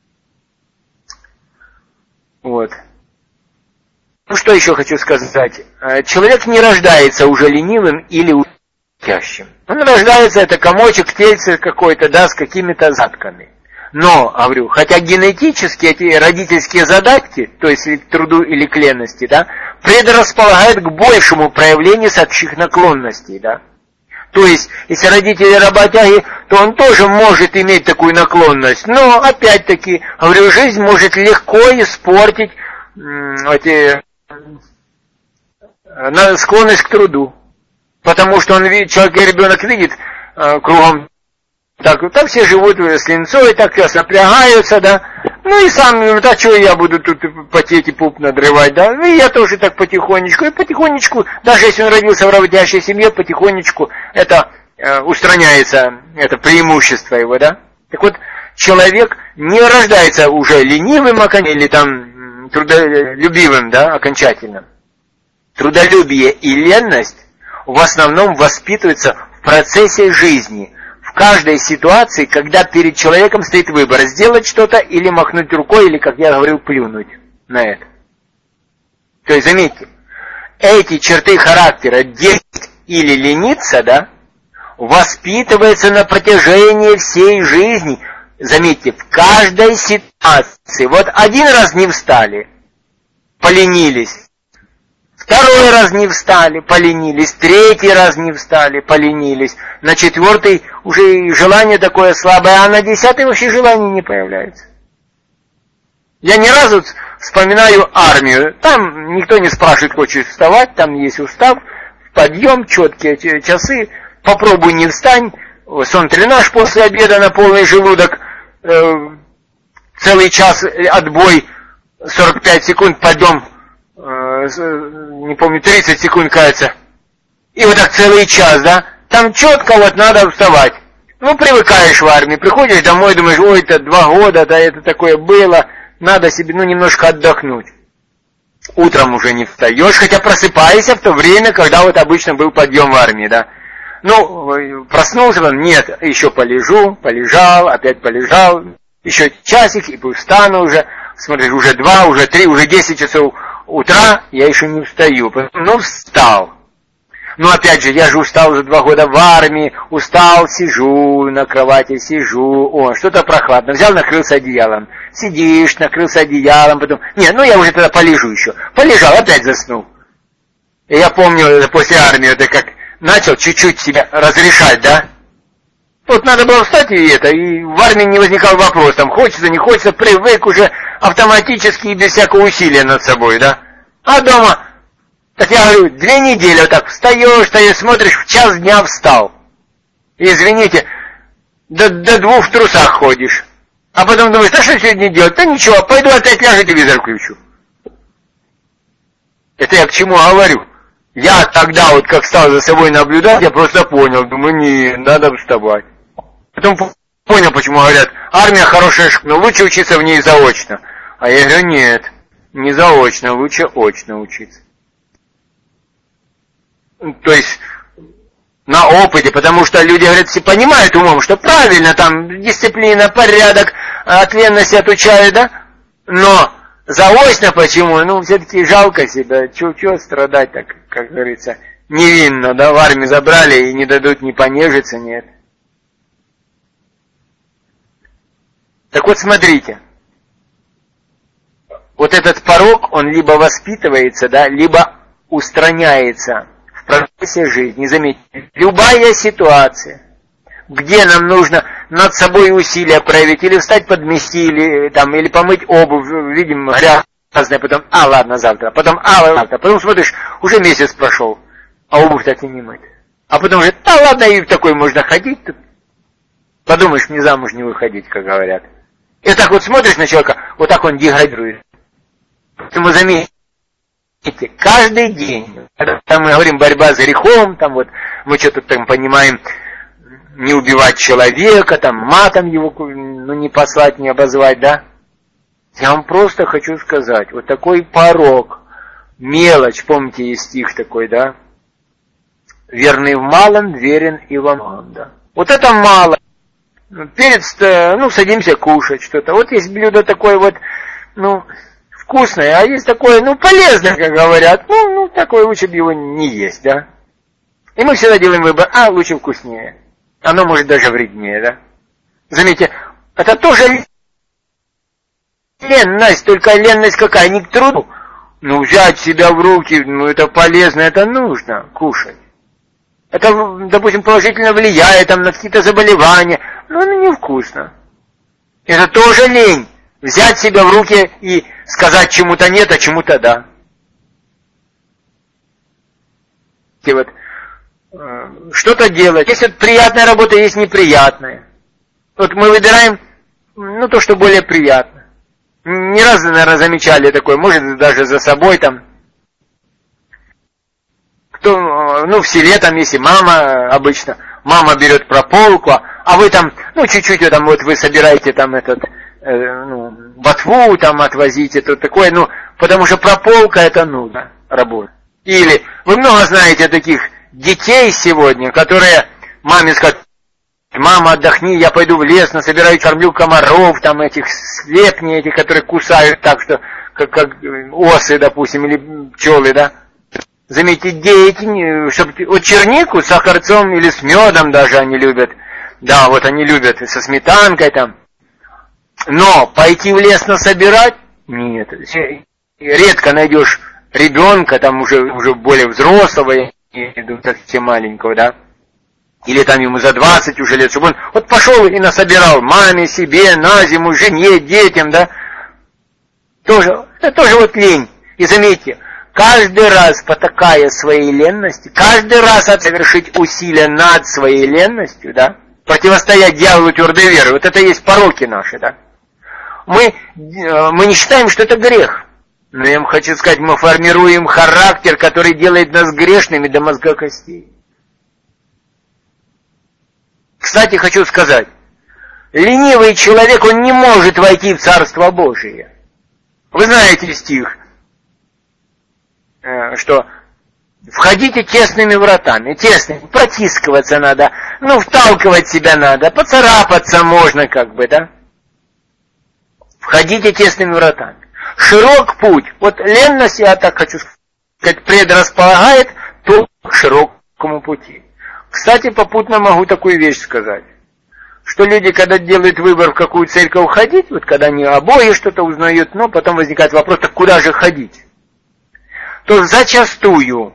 Вот. Что еще хочу сказать? Человек не рождается уже ленивым или утящим. Он рождается, это комочек тельца какой-то, да, с какими-то задатками. Но, говорю, хотя генетически эти родительские задатки, то есть к труду или к ленности, да, предрасполагают к большему проявлению сообщих наклонностей, да. То есть, если родители работяги, то он тоже может иметь такую наклонность. Но, опять-таки, говорю, жизнь может легко испортить склонность к труду. Потому что он видит, человек и ребенок видит кругом, так все живут с линцой, так напрягаются, да. И сам, что я буду тут потеть и пуп надрывать, да. И я тоже так потихонечку, даже если он родился в работящей семье, потихонечку это устраняется, это преимущество его, да. Так вот, человек не рождается уже ленивым или там трудолюбивым, да, окончательно. Трудолюбие и ленность в основном воспитываются в процессе жизни, в каждой ситуации, когда перед человеком стоит выбор, сделать что-то или махнуть рукой, или, как я говорил, плюнуть на это. То есть, заметьте, эти черты характера, делать или лениться, да, воспитываются на протяжении всей жизни. Заметьте, в каждой ситуации. Вот один раз не встали, поленились. Второй раз не встали, поленились. Третий раз не встали, поленились. На четвертый уже желание такое слабое, а на 10-й вообще желание не появляется. Я ни разу вспоминаю армию. Там никто не спрашивает, хочешь вставать, там есть устав, подъем, четкие часы. Попробуй не встань. Сон-тренаж после обеда на полный желудок. Целый час отбой, 45 секунд, подъем. Не помню, 30 секунд, кажется. И вот так целый час, да? Там четко вот надо вставать. Привыкаешь в армии, приходишь домой, думаешь, ой, это 2 года, да, это такое было, надо себе, немножко отдохнуть. Утром уже не встаешь, хотя просыпаешься в то время, когда вот обычно был подъем в армии, да. Проснулся, нет, еще полежал, опять полежал, еще часик, и встану уже, смотришь, уже 2, уже 3, уже 10 часов утра, я еще не встаю. Встал. Ну, опять же, я же устал за 2 года в армии, устал, сижу на кровати, сижу, что-то прохладно, взял, накрылся одеялом. Сидишь, накрылся одеялом, потом, я уже тогда полежу еще. Полежал, опять заснул. И я помню, после армии, это как начал чуть-чуть себя разрешать, да? Вот надо было встать и в армии не возникал вопрос, там, хочется, не хочется, привык уже автоматически и без всякого усилия над собой, да? А дома, так я говорю, 2 недели вот так встаешь, смотришь, в час дня встал. И, извините, до 2 в трусах ходишь. А потом думаешь, что сегодня делать? Да ничего, пойду опять ляжу, телевизор включу. Это я к чему говорю? Я тогда вот как стал за собой наблюдать, я просто понял, думаю, надо вставать. Потом понял, почему говорят, армия хорошая школа, но лучше учиться в ней заочно. А я говорю, нет, не заочно, лучше очно учиться. То есть на опыте, потому что люди, говорят, все понимают умом, что правильно, там дисциплина, порядок, от ленности отучают, да? Но заочно почему? Все-таки жалко себя, чего страдать так, как говорится, невинно, да, в армию забрали и не дадут ни понежиться, нет. Так вот, смотрите, вот этот порок, он либо воспитывается, да, либо устраняется в процессе жизни. Заметьте, любая ситуация, где нам нужно над собой усилия проявить, или встать подмести, или помыть обувь, видим, грязная, потом, ладно, завтра, потом, завтра, потом смотришь, уже месяц прошел, а обувь так и не мыть. А потом уже, ладно, и в такой можно ходить, тут. Подумаешь, мне замуж не выходить, как говорят. И так вот смотришь на человека, вот так он деградирует. Поэтому заметьте, каждый день, когда мы говорим борьба с грехом, там вот мы что-то там понимаем, не убивать человека, там матом его не послать, не обозвать, да? Я вам просто хочу сказать, вот такой порок, мелочь, помните, есть стих такой, да? Верный в малом, верен и во многом, да? Вот это мало. Перед, садимся кушать что-то. Вот есть блюдо такое вот, вкусное, а есть такое, полезное, как говорят. Такое лучше бы его не есть, да? И мы всегда делаем выбор, лучше вкуснее. Оно может даже вреднее, да? Заметьте, это тоже ленность, только ленность какая? Не к труду. Взять себя в руки, это полезно, это нужно кушать. Это, допустим, положительно влияет на какие-то заболевания, но оно невкусно. Это тоже лень. Взять себя в руки и сказать чему-то нет, а чему-то да. И вот что-то делать. Есть приятная работа, есть неприятная. Вот мы выбираем, то, что более приятно. Не раз, наверное, замечали такое, может, даже за собой там. Кто, в селе там, если мама обычно, мама берет прополку, а вы там, чуть-чуть вы собираете там ботву там отвозите, то такое, потому что прополка это нужно работа. Или вы много знаете таких детей сегодня, которые маме скажут, мама, отдохни, я пойду в лес, насобираю, кормлю комаров, там этих слепней, этих, которые кусают так, что, как осы, допустим, или пчелы, да. Заметьте, дети, чтобы вот чернику с сахарцом или с медом даже они любят. Да, вот они любят, со сметанкой там. Но пойти в лес насобирать? Нет. Редко найдешь ребенка, там уже более взрослого, совсем маленького, да. Или там ему за 20 уже лет, чтобы он вот пошел и насобирал маме, себе, на зиму, жене, детям, да. Это тоже вот лень. И заметьте, каждый раз потакая своей ленности, каждый раз совершить усилия над своей ленностью, да, противостоять дьяволу твердой верой, вот это и есть пороки наши, да. Мы не считаем, что это грех. Но я вам хочу сказать, мы формируем характер, который делает нас грешными до мозга костей. Кстати, хочу сказать, ленивый человек, он не может войти в Царство Божие. Вы знаете стих, что входите тесными вратами, тесными, протискиваться надо, вталкивать себя надо, поцарапаться можно да. Входите тесными вратами. Широк путь. Вот ленность, я так хочу сказать, предрасполагает то к широкому пути. Кстати, попутно могу такую вещь сказать, что люди, когда делают выбор, в какую церковь ходить, вот когда они обои что-то узнают, но потом возникает вопрос, так куда же ходить? То зачастую,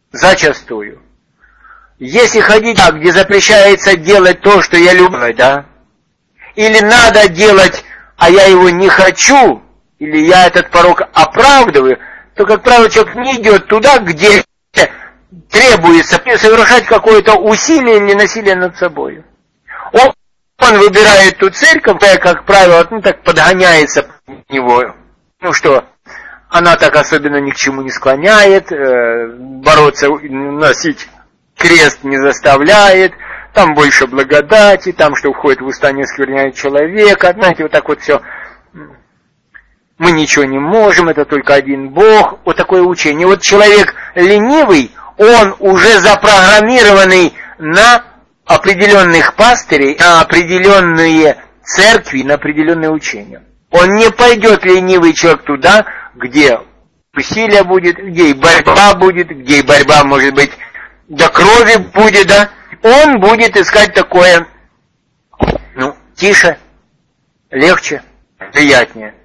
если ходить так, где запрещается делать то, что я люблю, да, или надо делать, а я его не хочу, или я этот порок оправдываю, то, как правило, человек не идет туда, где требуется совершать какое-то усилие или насилие над собой. Он выбирает ту церковь, которая, как правило, так подгоняется под него. Что она так особенно ни к чему не склоняет, бороться, носить крест не заставляет, там больше благодати, там, что входит в уста, не оскверняет человека. Знаете, вот так вот все. Мы ничего не можем, это только один Бог. Вот такое учение. Вот человек ленивый, он уже запрограммированный на определенных пастырей, на определенные церкви, на определенные учения. Он не пойдет, ленивый человек, туда, где усилие будет, где и борьба будет, где и борьба, может быть, до крови будет, да. Он будет искать такое, тише, легче, приятнее.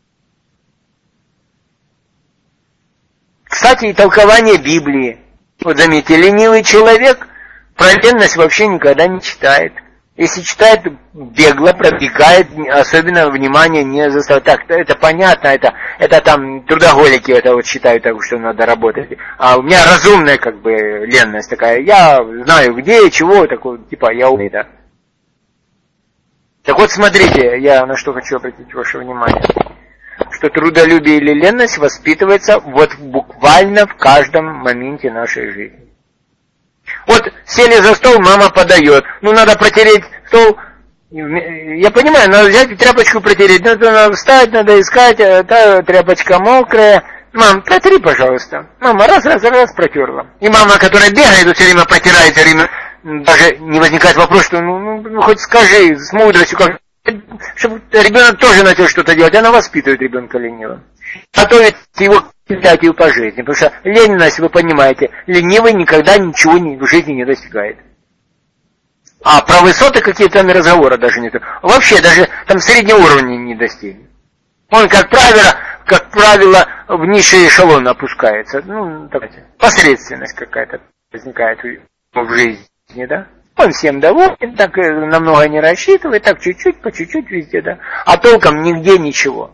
Кстати, и толкование Библии. Вот заметьте, ленивый человек про ленность вообще никогда не читает. Если читает, бегло пробегает, особенно внимание не заставляет. Так, это понятно, это там трудоголики это вот считают, так, что надо работать. А у меня разумная как бы ленность такая. Я знаю где и чего, такой, типа я умный, да. Так вот, смотрите, я на что хочу обратить ваше внимание. Что трудолюбие или ленность воспитывается вот буквально в каждом моменте нашей жизни. Вот сели за стол, мама подает. Надо протереть стол. Я понимаю, надо взять тряпочку протереть. Надо встать, надо искать. Та тряпочка мокрая. Мам, протри, пожалуйста. Мама раз протерла. И мама, которая бегает, все время протирает, все время даже не возникает вопрос, что хоть скажи с мудростью, как чтобы ребенок тоже начал что-то делать. Она воспитывает ребенка ленивым. Готовит его к по жизни. Потому что ленность, вы понимаете, ленивый никогда ничего в жизни не достигает. А про высоты какие-то там разговора даже нет. Вообще даже там среднего уровня не достигнет. Он, как правило, в низший эшелон опускается. Посредственность какая-то возникает в жизни, да? Он всем доволен, так намного не рассчитывает, так чуть-чуть, по чуть-чуть везде, да? А толком нигде ничего.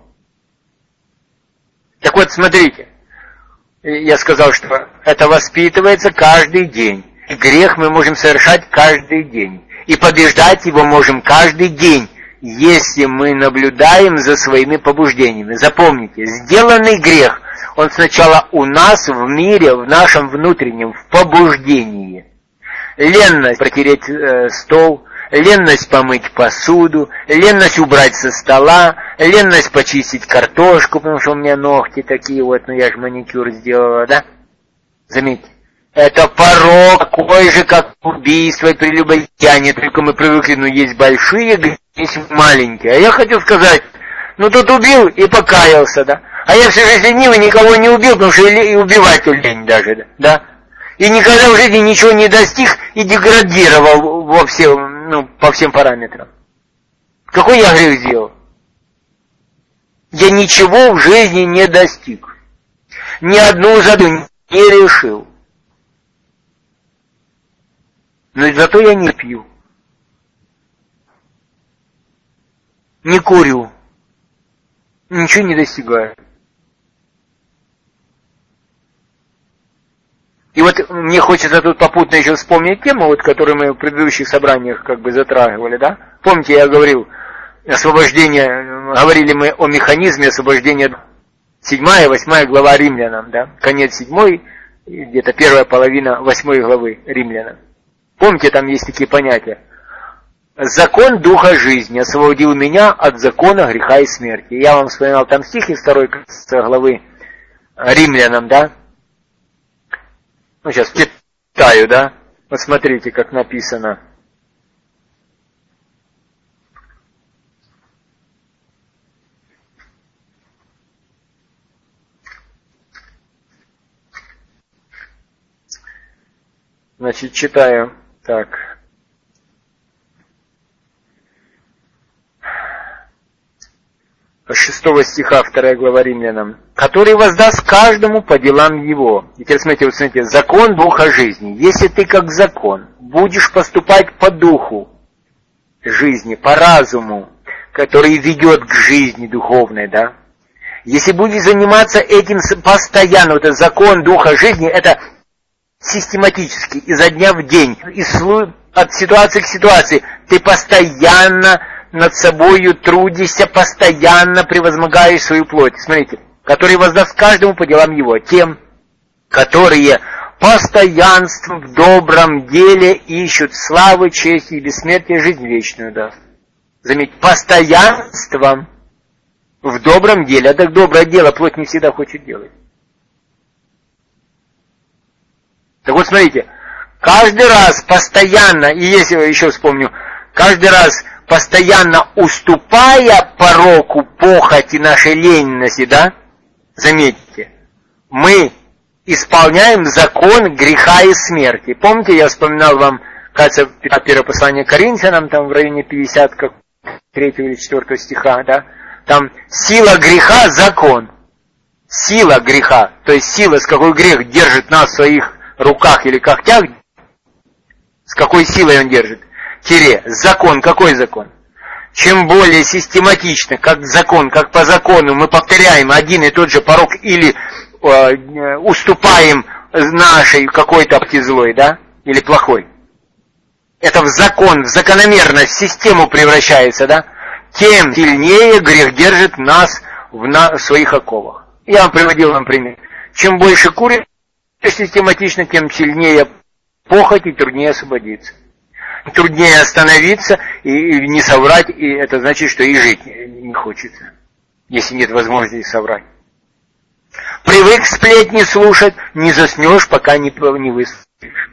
Так вот, смотрите, я сказал, что это воспитывается каждый день. И грех мы можем совершать каждый день. И побеждать его можем каждый день, если мы наблюдаем за своими побуждениями. Запомните, сделанный грех, он сначала у нас в мире, в нашем внутреннем, в побуждении. Ленность протереть стол, ленность помыть посуду, ленность убрать со стола, ленность почистить картошку, потому что у меня ногти такие вот, я же маникюр сделала, да? Заметьте, это порок такой же, как убийство и прелюбодеяние, только мы привыкли, есть большие, есть маленькие. А я хочу сказать, тут убил и покаялся, да? А я всю жизнь ленивый никого не убил, потому что и убивать лень даже, да? И никогда в жизни ничего не достиг и деградировал по всем параметрам. Какой я грех сделал? Я ничего в жизни не достиг. Ни одну задачу не решил. Но зато я не пью. Не курю. Ничего не достигаю. И вот мне хочется тут попутно еще вспомнить тему, которую мы в предыдущих собраниях затрагивали, да? Помните, я говорил, говорили мы о механизме освобождения 7-8 глава Римлянам, да? Конец 7, где-то первая половина 8 главы Римлянам. Помните, там есть такие понятия. Закон Духа жизни освободил меня от закона греха и смерти. Я вам вспоминал там стих из 2 главы Римлянам, да? Сейчас читаю, да? Вот смотрите, как написано. Значит, читаю. Так. С 6 стиха 2 глава Римлянам. Который воздаст каждому по делам его. И теперь смотрите, закон духа жизни. Если ты как закон будешь поступать по духу жизни, по разуму, который ведет к жизни духовной, да? Если будешь заниматься этим постоянно, вот этот закон духа жизни, это систематически, изо дня в день, от ситуации к ситуации, ты постоянно над собою трудишься, постоянно превозмогаешь свою плоть. Смотрите, который воздаст каждому по делам его, тем, которые постоянством в добром деле ищут славы, чести и бессмертия, жизнь вечную даст. Заметьте, постоянством в добром деле. Это доброе дело плоть не всегда хочет делать. Так вот, смотрите, каждый раз постоянно, и если я еще вспомню, каждый раз постоянно уступая пороку, похоти нашей ленности, да, заметьте, мы исполняем закон греха и смерти. Помните, я вспоминал вам, кажется, первое послание Коринфянам, там в районе 53 или 4 стиха, да, там сила греха – закон. Сила греха, то есть сила, с какой грех держит нас в своих руках или когтях, с какой силой он держит. Закон. Какой закон? Чем более систематично, как закон, как по закону, мы повторяем один и тот же порок или уступаем нашей какой-то злой, да, или плохой. Это в закон, в закономерность, в систему превращается, да, тем сильнее грех держит нас в своих оковах. Я вам приводил вам пример. Чем больше куришь систематично, тем сильнее похоть и труднее освободиться. Труднее остановиться и не соврать, и это значит, что и жить не хочется, если нет возможности соврать. Привык сплетни слушать, не заснешь, пока не выслушаешь.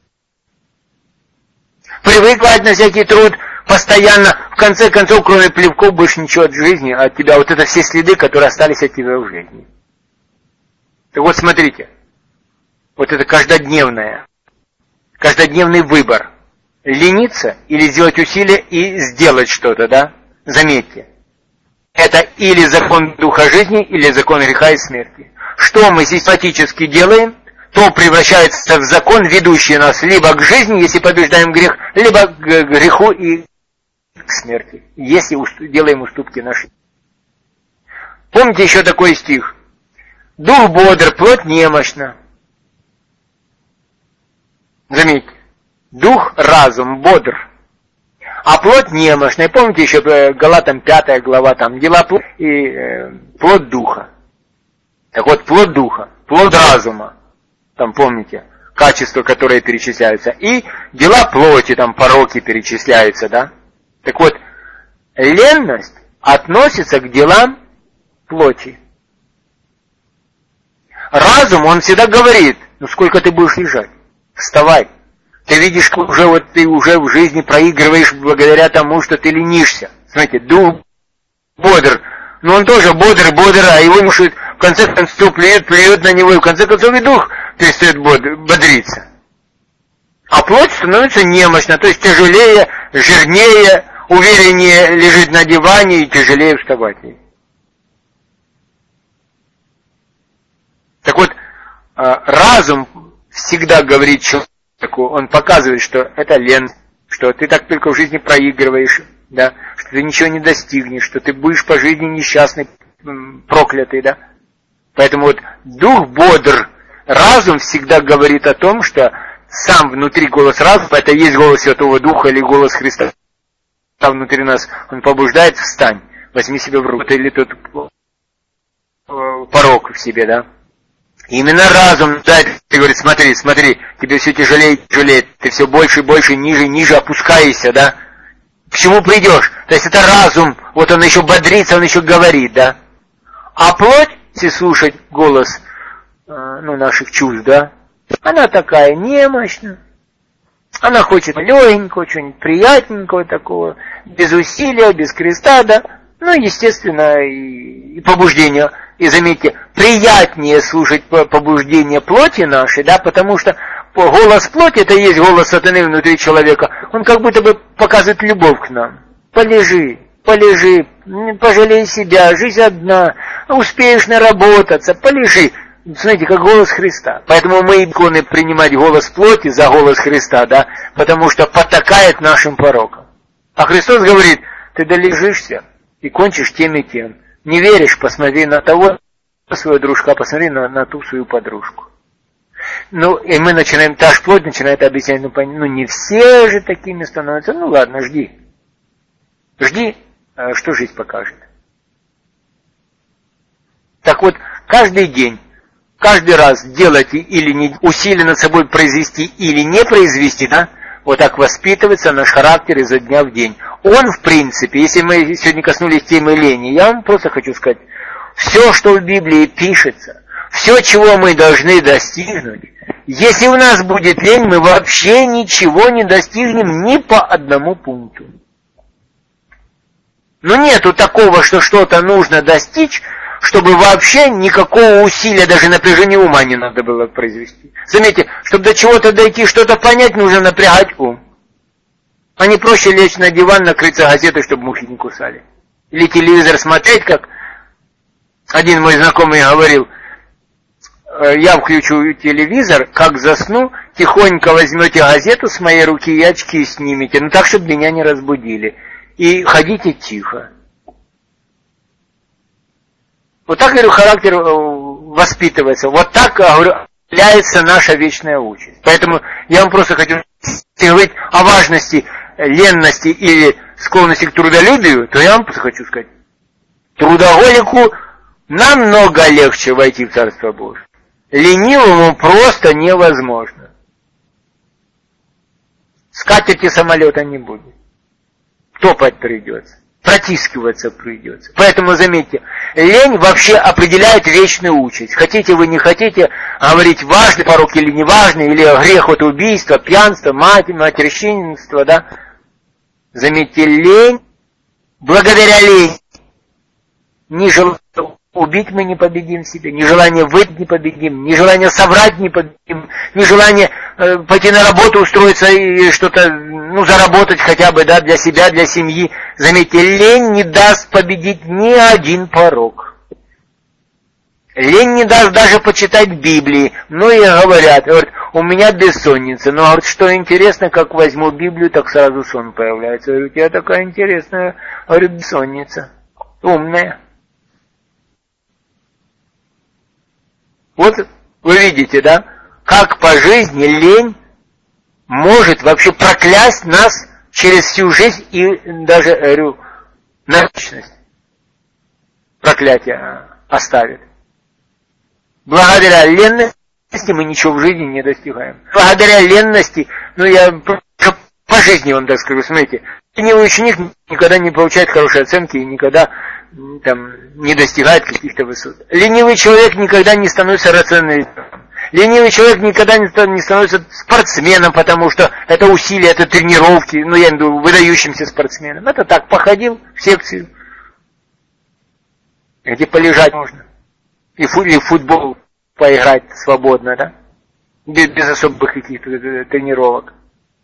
Привык на всякий труд постоянно, в конце концов, кроме плевков, больше ничего от жизни, от тебя. Вот это все следы, которые остались от тебя в жизни. Так вот, смотрите, вот это каждодневный выбор. Лениться или сделать усилие и сделать что-то, да? Заметьте. Это или закон духа жизни, или закон греха и смерти. Что мы систематически делаем, то превращается в закон, ведущий нас либо к жизни, если побеждаем грех, либо к греху и к смерти, если делаем уступки наши. Помните еще такой стих? Дух бодр, плоть немощна. Заметьте. Дух, разум, бодр, а плоть немощная. Помните еще Галатам 5 глава, там дела плоть и плоть духа. Так вот, плоть духа, плоть разума, там помните, качества, которые перечисляются, и дела плоти, там пороки перечисляются, да. Так вот, ленность относится к делам плоти. Разум, он всегда говорит, ну сколько ты будешь лежать, вставай. Ты видишь, ты уже в жизни проигрываешь благодаря тому, что ты ленишься. Смотрите, дух бодр. Но он тоже бодр, а его мушит, в конце концов плюет на него, и в конце концов и дух перестает бодриться. А плоть становится немощна, то есть тяжелее, жирнее, увереннее лежит на диване и тяжелее вставать. Так вот, разум всегда говорит человеку, он показывает, что это лень, что ты так только в жизни проигрываешь, да, что ты ничего не достигнешь, что ты будешь по жизни несчастный, проклятый, да. Поэтому вот дух бодр, разум всегда говорит о том, что сам внутри голос разума, это есть голос Святого Духа или голос Христа, там внутри нас, он побуждает: встань, возьми себя в руку, или тот порок в себе, да. Именно разум, да, ты говорит: смотри, тебе все тяжелее, ты все больше и больше, ниже опускаешься, да. К чему придешь? То есть это разум, вот он еще бодрится, он еще говорит, да. А плоть, если слушать голос, наших чувств, да, она такая немощная. Она хочет легенького, чего-нибудь приятненького такого, без усилия, без креста, да. Естественно, и побуждение. И заметьте, приятнее слушать побуждение плоти нашей, да, потому что голос плоти, это и есть голос сатаны внутри человека, он как будто бы показывает любовь к нам. Полежи, пожалей себя, жизнь одна, успеешь наработаться, полежи. Смотрите, как голос Христа. Поэтому мы иконы принимать голос плоти за голос Христа, да, потому что потакает нашим порокам. А Христос говорит, ты долежишься и кончишь тем и тем. Не веришь, посмотри на того своего дружка, посмотри на ту свою подружку. Ну, и мы начинаем, та же плоть начинает объяснять, ну не все же такими становятся, ну ладно, жди. Жди, что жизнь покажет. Так вот, каждый день, каждый раз делать или не, усилия над собой произвести или не произвести, да, вот так воспитывается наш характер изо дня в день. Он, в принципе, если мы сегодня коснулись темы лени, я вам просто хочу сказать, все, что в Библии пишется, все, чего мы должны достигнуть, если у нас будет лень, мы вообще ничего не достигнем ни по одному пункту. Но нету такого, что что-то нужно достичь, чтобы вообще никакого усилия, даже напряжения ума не надо было произвести. Заметьте, чтобы до чего-то дойти, что-то понять, нужно напрягать ум. А не проще лечь на диван, накрыться газетой, чтобы мухи не кусали. Или телевизор смотреть, как один мой знакомый говорил, я включу телевизор, как засну, тихонько возьмете газету с моей руки и очки снимете, ну так, чтобы меня не разбудили. И ходите тихо. Вот так, говорю, характер воспитывается. Вот так, говорю, является наша вечная участь. Поэтому я вам просто хочу говорить о важности ленности или склонности к трудолюбию, то я вам просто хочу сказать, трудоголику намного легче войти в Царство Божие. Ленивому просто невозможно. Скатерти самолета не будет. Топать придется. Протискиваться придется. Поэтому заметьте, лень вообще определяет вечную участь. Хотите вы, не хотите говорить важный порок или неважный, или грех от убийства, пьянства, матерщинства, да? Заметьте, лень, благодаря лени, нежелание убить мы не победим себя, нежелание выпить не победим, нежелание соврать не победим, нежелание пойти на работу, устроиться и что-то, ну, заработать хотя бы, да, для себя, для семьи. Заметьте, лень не даст победить ни один порок. Лень не даст даже почитать Библии. Многие говорят, у меня бессонница. Но говорят, что интересно, как возьму Библию, так сразу сон появляется. Говорю, у тебя такая интересная, говорю, бессонница. Умная. Вот вы видите, да, как по жизни лень может вообще проклясть нас через всю жизнь и даже, говорю, на вечность. Проклятие оставит. Благодаря ленности мы ничего в жизни не достигаем. Благодаря ленности, ну я по жизни вам так скажу, смотрите, ленивый ученик никогда не получает хорошие оценки и никогда там не достигает каких-то высот. Ленивый человек никогда не становится рационалистом. Ленивый человек никогда не становится спортсменом, потому что это усилия, это тренировки, ну я имею в виду выдающимся спортсменом. Это так, походил в секцию, где полежать можно. И в футбол поиграть свободно, да? Без особых каких-то тренировок.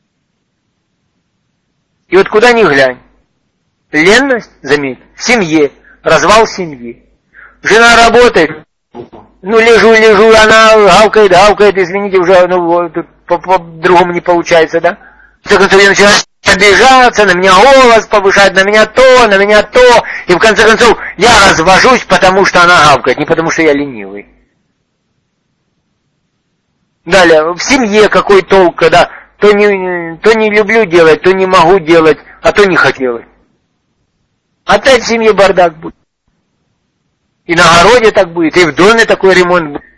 И вот куда ни глянь. Ленность, заметь, в семье, развал семьи. Жена работает, ну лежу, она гавкает, извините, уже ну, по-другому не получается, да? В конце концов я начинаю обижаться, на меня голос повышать, на меня то, и в конце концов я развожусь, потому что она гавкает, не потому что я ленивый. Далее, в семье какой толк, когда то не люблю делать, то не могу делать, а то не хочу делать. Опять в семье бардак будет. И на огороде так будет, и в доме такой ремонт будет.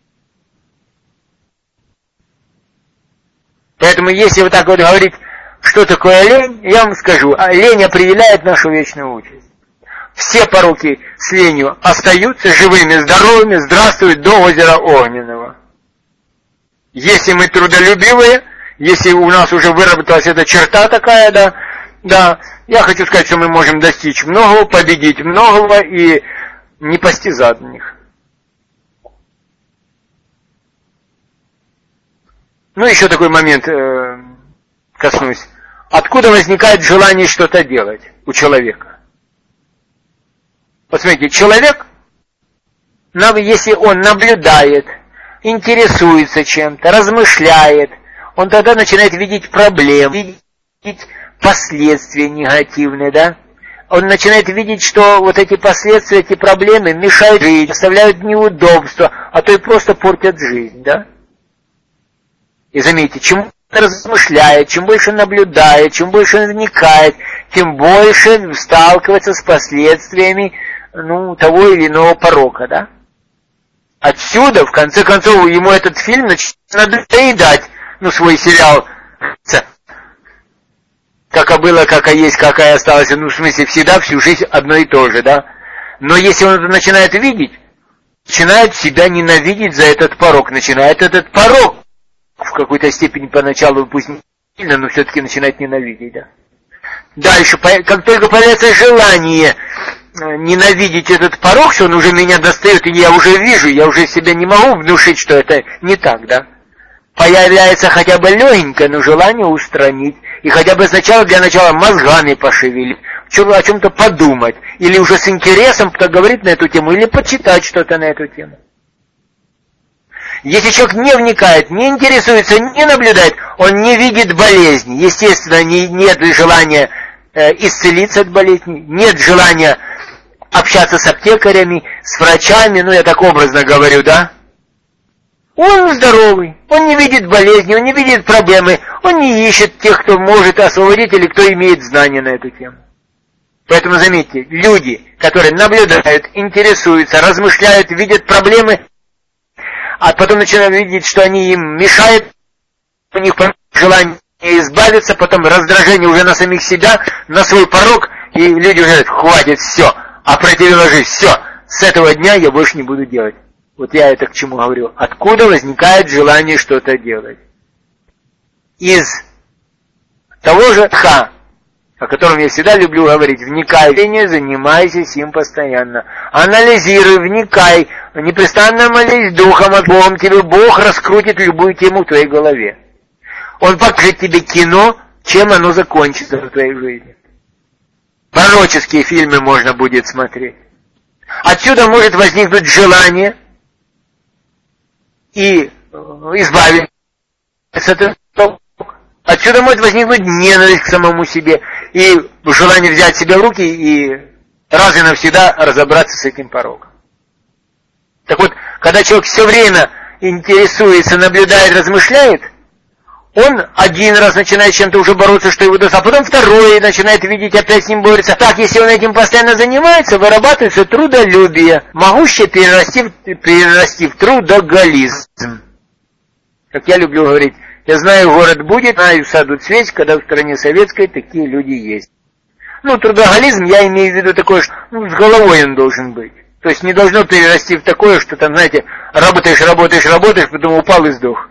Поэтому если вот так вот говорить, что такое лень, я вам скажу, лень определяет нашу вечную участь. Все пороки с ленью остаются живыми, здоровыми, здравствуют до озера Огненного. Если мы трудолюбивые, если у нас уже выработалась эта черта такая, да, я хочу сказать, что мы можем достичь многого, победить многого и не постизать в них. Ну, еще такой момент коснусь. Откуда возникает желание что-то делать у человека? Вот смотрите, человек, если он наблюдает, интересуется чем-то, размышляет, он тогда начинает видеть проблемы, видеть последствия негативные, да? Он начинает видеть, что вот эти последствия, эти проблемы мешают жить, доставляют неудобства, а то и просто портят жизнь, да? И заметьте, чем больше размышляет, чем больше наблюдает, чем больше вникает, тем больше сталкивается с последствиями, того или иного порока, да? Отсюда, в конце концов, ему этот фильм начинает надоедать, свой сериал, как было, как есть, какая осталась, в смысле, всегда, всю жизнь одно и то же, да? Но если он это начинает видеть, начинает себя ненавидеть за этот порок, начинает этот порок в какой-то степени поначалу, пусть не сильно, но все-таки начинает ненавидеть, да? Дальше, как только появляется желание ненавидеть этот порок, что он уже меня достает, и я уже вижу, я уже себя не могу внушить, что это не так, да? Появляется хотя бы легенькое, но желание устранить, и хотя бы сначала для начала мозгами пошевелить, о чем-то подумать, или уже с интересом поговорить на эту тему, или почитать что-то на эту тему. Если человек не вникает, не интересуется, не наблюдает, он не видит болезни. Естественно, нет желания исцелиться от болезни, нет желания общаться с аптекарями, с врачами, я так образно говорю, да? Он здоровый, он не видит болезни, он не видит проблемы, он не ищет тех, кто может освободить или кто имеет знания на эту тему. Поэтому заметьте, люди, которые наблюдают, интересуются, размышляют, видят проблемы, а потом начинают видеть, что они им мешают, у них желание избавиться, потом раздражение уже на самих себя, на свой порог, и люди уже говорят, хватит, все, опротивилось, все, с этого дня я больше не буду делать. Вот я это к чему говорю. Откуда возникает желание что-то делать? Из того же тха, о котором я всегда люблю говорить, вникай, занимайся им постоянно. Анализируй, вникай, непрестанно молись духом, о Богом тебе Бог раскрутит любую тему в твоей голове. Он покажет тебе кино, чем оно закончится в твоей жизни. Пророческие фильмы можно будет смотреть. Отсюда может возникнуть желание и избавиться от этого. Отсюда может возникнуть ненависть к самому себе и желание взять себя в руки и раз и навсегда разобраться с этим пороком. Так вот, когда человек все время интересуется, наблюдает, размышляет, он один раз начинает чем-то уже бороться, что его даст, а потом второй начинает видеть, опять с ним борется. Так, если он этим постоянно занимается, вырабатывается трудолюбие, могущее перерасти в трудоголизм. Как я люблю говорить, я знаю, город будет, знаю, садут свеч, когда в стране советской такие люди есть. Трудоголизм, я имею в виду такое, что с головой он должен быть. То есть не должно перерасти в такое, что там, знаете, работаешь, потом упал и сдох.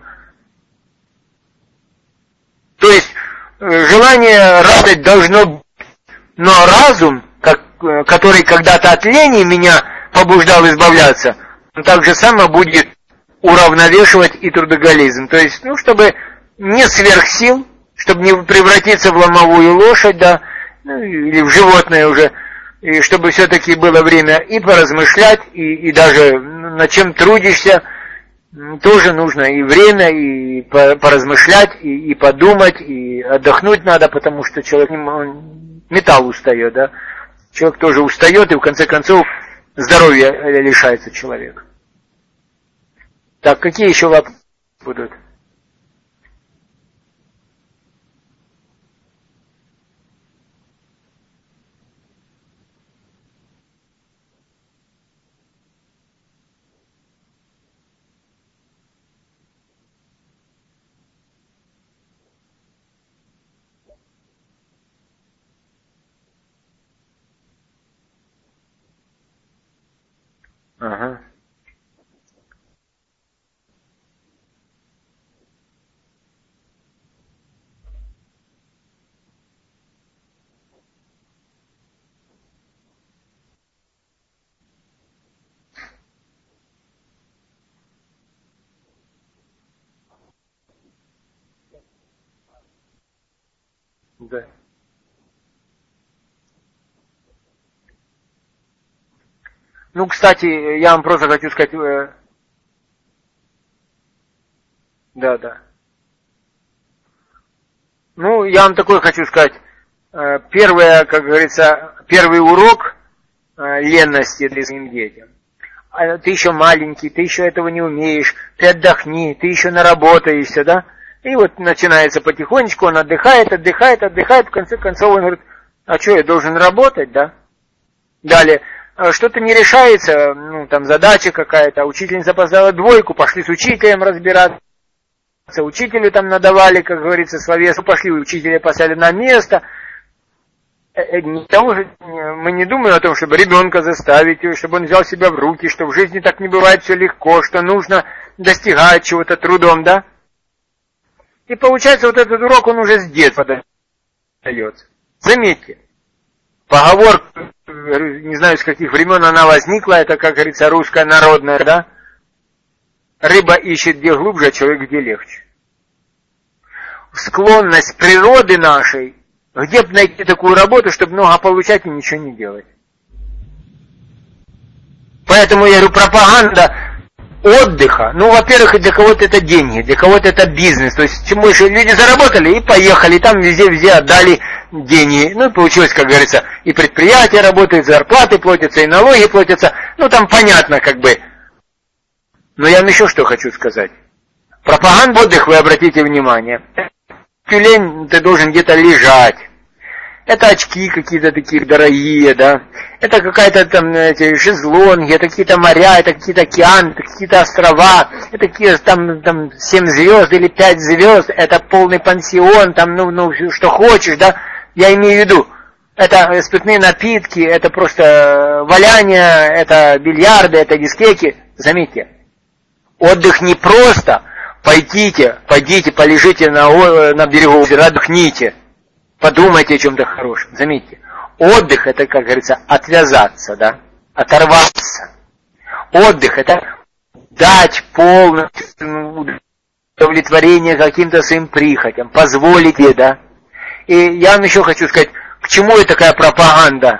То есть желание радость должно быть, но разум, который когда-то от лени меня побуждал избавляться, он так же само будет уравновешивать и трудоголизм. То есть, чтобы не сверхсил, чтобы не превратиться в ломовую лошадь, да, или в животное уже, и чтобы все-таки было время и поразмышлять, и даже над чем трудишься, тоже нужно и время, и поразмышлять, и подумать, и отдохнуть надо, потому что человек, металл устает, да. Человек тоже устает, и в конце концов здоровья лишается человек. Так, какие еще вопросы будут? Ага. Да. Ну, кстати, я вам просто хочу сказать... Да. Ну, я вам такое хочу сказать. Первое, как говорится, первый урок ленности для своим детям. Ты еще маленький, ты еще этого не умеешь, ты отдохни, ты еще наработаешься, да? И вот начинается потихонечку, он отдыхает, в конце концов он говорит, а что, я должен работать, да? Далее, что-то не решается, ну, там задача какая-то, учительница поставила 2, пошли с учителем разбираться, учителю там надавали, как говорится, словесу, пошли учителя поставили на место. Мы не думаем о том, чтобы ребенка заставить, чтобы он взял себя в руки, что в жизни так не бывает все легко, что нужно достигать чего-то трудом, да? И получается, вот этот урок, он уже с детства дается. Заметьте, поговорка, не знаю, с каких времен она возникла, это, как говорится, русская народная, да? Рыба ищет где глубже, а человек где легче. Склонность природы нашей, где бы найти такую работу, чтобы много получать и ничего не делать. Поэтому я говорю, пропаганда отдыха, ну, во-первых, для кого-то это деньги, для кого-то это бизнес. То есть, чем больше люди заработали и поехали, там везде отдали деньги. Ну, и получилось, как говорится, и предприятия работают, зарплаты платятся, и налоги платятся. Ну, там понятно, как бы. Но я вам еще что хочу сказать. Пропаганда отдыха, вы обратите внимание. Тюлень, ты должен где-то лежать. Это очки какие-то такие дорогие, да. Это какая-то там эти шезлонги, это какие-то моря, это какие-то океаны, это какие-то острова, это какие там 7 звезд или 5 звезд, это полный пансион, там, ну, что хочешь, да. Я имею в виду, это спиртные напитки, это просто валяние, это бильярды, это дискеки. Заметьте, отдых не просто пойдите, полежите на берегу озера, отдохните, подумайте о чем-то хорошем. Заметьте, отдых это, как говорится, отвязаться, да, оторваться. Отдых это дать полное удовлетворение каким-то своим прихотям, позволить ей, да. И я вам еще хочу сказать, к чему и такая пропаганда?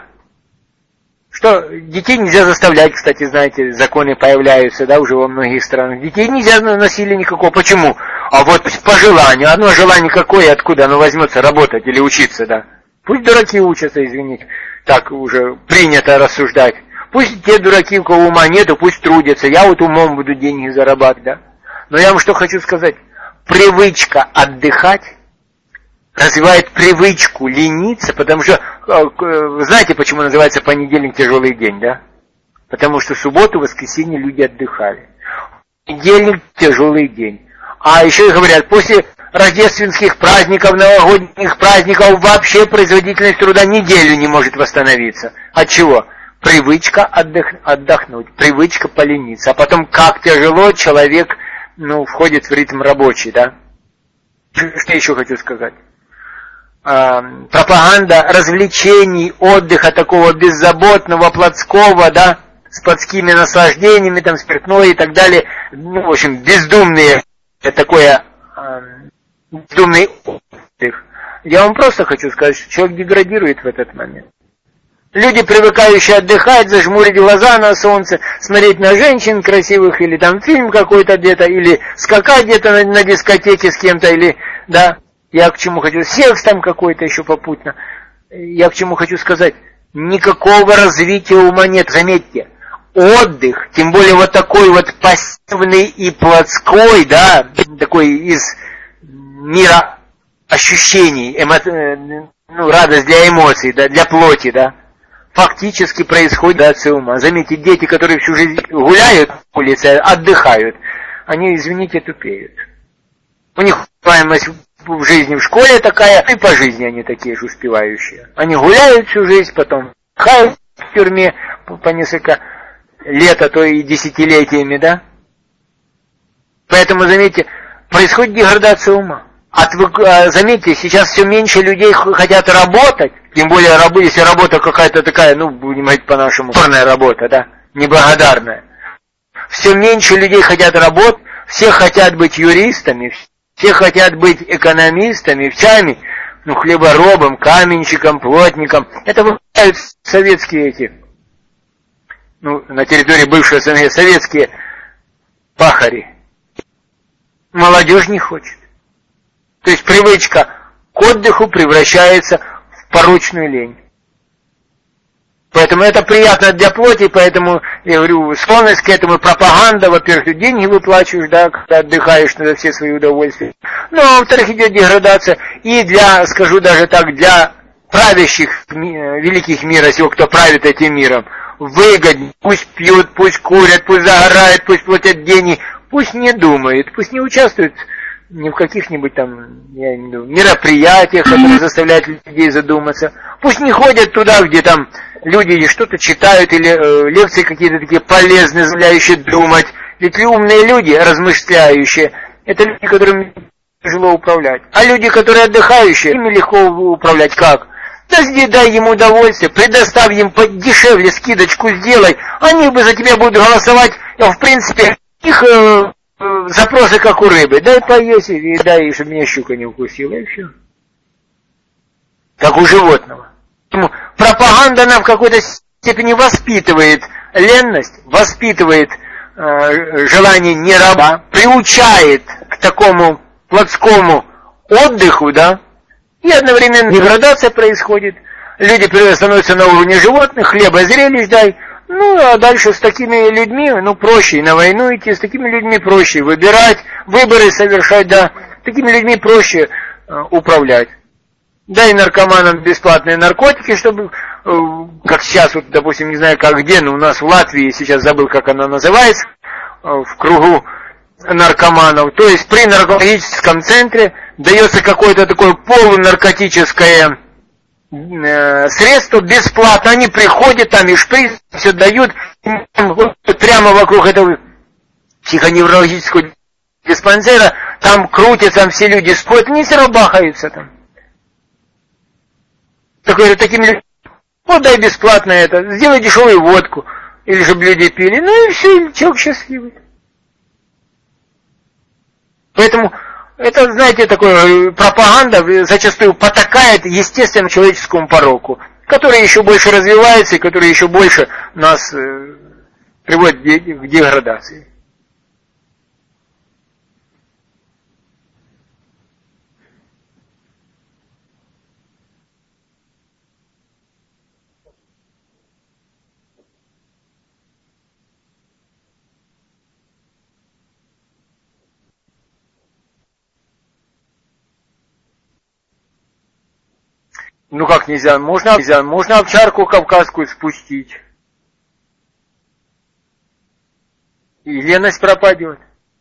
Что детей нельзя заставлять, кстати, знаете, законы появляются, да, уже во многих странах. Детей нельзя насилия никакого. Почему? А вот по желанию. Одно желание какое, откуда оно возьмется работать или учиться, да? Пусть дураки учатся, извините. Так уже принято рассуждать. Пусть те дураки, у кого ума нету, пусть трудятся. Я вот умом буду деньги зарабатывать, да? Но я вам что хочу сказать. Привычка отдыхать развивает привычку лениться, потому что, вы знаете, почему называется понедельник тяжелый день, да? Потому что в субботу, воскресенье люди отдыхали. Понедельник тяжелый день. А еще и говорят, после рождественских праздников, новогодних праздников вообще производительность труда неделю не может восстановиться. От чего? Привычка отдохнуть, привычка полениться. А потом как тяжело человек, входит в ритм рабочий, да? Что еще хочу сказать? Пропаганда развлечений, отдыха такого беззаботного, плотского, да, с плотскими наслаждениями, там, спиртное и так далее. В общем, бездумный отдых. Я вам просто хочу сказать, что человек деградирует в этот момент. Люди, привыкающие отдыхать, зажмурить глаза на солнце, смотреть на женщин красивых, или там фильм какой-то где-то, или скакать где-то на дискотеке с кем-то, или, да. Я к чему хочу, секс там какой-то еще попутно. Я к чему хочу сказать, никакого развития ума нет. Заметьте, отдых, тем более вот такой вот пассивный и плотской, да, такой из мира ощущений, радость для эмоций, да, для плоти, да, фактически происходит деградация ума. Заметьте, дети, которые всю жизнь гуляют на улице, отдыхают, они, извините, тупеют. У них успеваемость в жизни в школе такая, и по жизни они такие же успевающие. Они гуляют всю жизнь, потом хают в тюрьме по несколько лет, а то и десятилетиями, да? Поэтому, заметьте, происходит деградация ума. Заметьте, сейчас все меньше людей хотят работать, тем более, если работа какая-то такая, будем говорить по-нашему, порная работа, да, неблагодарная. Все меньше людей хотят работать, все хотят быть юристами, все хотят быть экономистами, вчами. хлеборобам, каменщикам, плотникам. Это бывают советские эти, на территории бывшего СНГ, советские пахари. Молодежь не хочет. То есть привычка к отдыху превращается в порочную лень. Поэтому это приятно для плоти, поэтому, я говорю, склонность к этому, пропаганда, во-первых, ты деньги выплачиваешь, да, когда отдыхаешь на все свои удовольствия. Ну, а во-вторых, идет деградация. И скажу даже так, для правящих великих мира сего, кто правит этим миром, выгоднее, пусть пьют, пусть курят, пусть загорают, пусть платят деньги, пусть не думают, пусть не участвуют ни в каких-нибудь там, я не знаю, мероприятиях, которые заставляют людей задуматься. Пусть не ходят туда, где там люди что-то читают, или лекции какие-то такие полезные, заставляющие думать. Ведь умные люди, размышляющие, это люди, которым тяжело управлять. А люди, которые отдыхающие, ими легко управлять. Как? Да дай ему удовольствие, предоставь им подешевле, скидочку сделай. Они бы за тебя будут голосовать, в принципе, их запросы как у рыбы. Дай поесть, и дай, чтобы меня щука не укусила, и все. Как у животного. Поэтому пропаганда, она в какой-то степени воспитывает ленность, воспитывает желание не раба, приучает к такому плотскому отдыху, да, и одновременно деградация происходит. Люди становятся на уровне животных, хлеба, зрелищ дай. Ну, а дальше с такими людьми, проще и на войну идти, с такими людьми проще выбирать, выборы совершать, да, с такими людьми проще управлять. Дай наркоманам бесплатные наркотики, чтобы, как сейчас, вот, допустим, не знаю как где, но у нас в Латвии, сейчас забыл, как она называется, в кругу наркоманов. То есть при наркологическом центре дается какое-то такое полунаркотическое средство бесплатно. Они приходят, там и шприц все дают, прямо вокруг этого психоневрологического диспансера, там крутятся, там все люди спорят, они все равно бахаются там. Таким людям, дай бесплатно это, сделай дешевую водку, или чтобы люди пили, и все, человек счастливый. Поэтому это, знаете, такое пропаганда зачастую потакает естественному человеческому пороку, который еще больше развивается и который еще больше нас приводит к деградации. Как нельзя? Можно овчарку кавказскую спустить. И леность пропадет.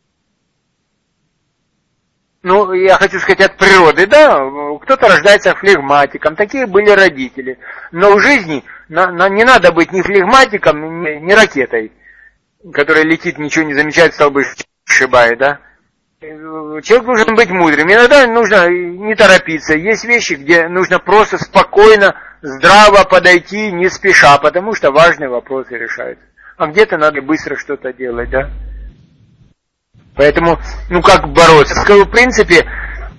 Я хочу сказать, от природы, да, кто-то рождается флегматиком, такие были родители. Но в жизни не надо быть ни флегматиком, ни ракетой, которая летит, ничего не замечает, стал бы сшибает, да. Человек должен быть мудрым. Иногда нужно не торопиться. Есть вещи, где нужно просто спокойно, здраво подойти, не спеша, потому что важные вопросы решаются. А где-то надо быстро что-то делать, да? Поэтому, как бороться? Скажу, в принципе,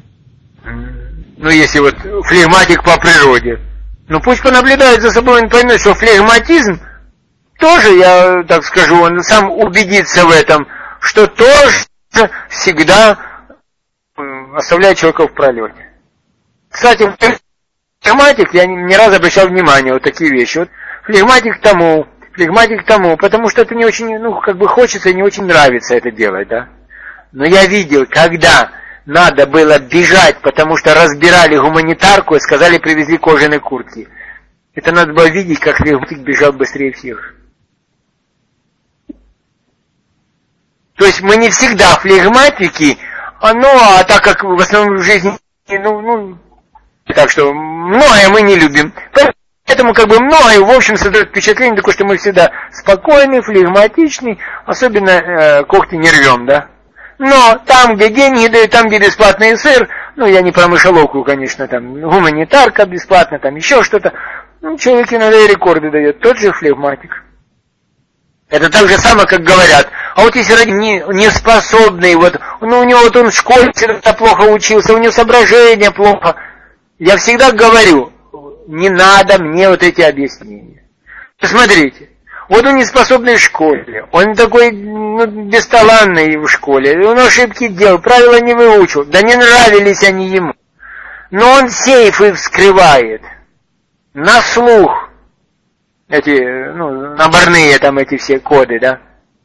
если вот флегматик по природе, пусть понаблюдает за собой, он поймет, что флегматизм тоже, я так скажу, он сам убедится в этом, что тоже всегда оставляет человека в пролете. Кстати, флегматик, я не раз обращал внимание, вот такие вещи. Вот флегматик тому, потому что это не очень, хочется и не очень нравится это делать, да. Но я видел, когда надо было бежать, потому что разбирали гуманитарку и сказали, привезли кожаные куртки. Это надо было видеть, как флегматик бежал быстрее всех. То есть мы не всегда флегматики, а так как в основном в жизни, так что многое мы не любим. Поэтому многое, в общем, создает впечатление такое, что мы всегда спокойны, флегматичны, особенно когти не рвем, да. Но там, где деньги дают, там, где бесплатный сыр, я не про мышеловку, конечно, там гуманитарка бесплатно, там еще что-то, человек иногда и рекорды дает, тот же флегматик. Это так же самое, как говорят. А вот если родитель неспособный, у него он в школе всегда плохо учился, у него соображение плохо. Я всегда говорю, не надо мне вот эти объяснения. Посмотрите, вот он неспособный в школе, он такой бесталанный в школе, он ошибки делал, правила не выучил, да не нравились они ему. Но он сейфы вскрывает на слух, эти, наборные там эти все коды, да.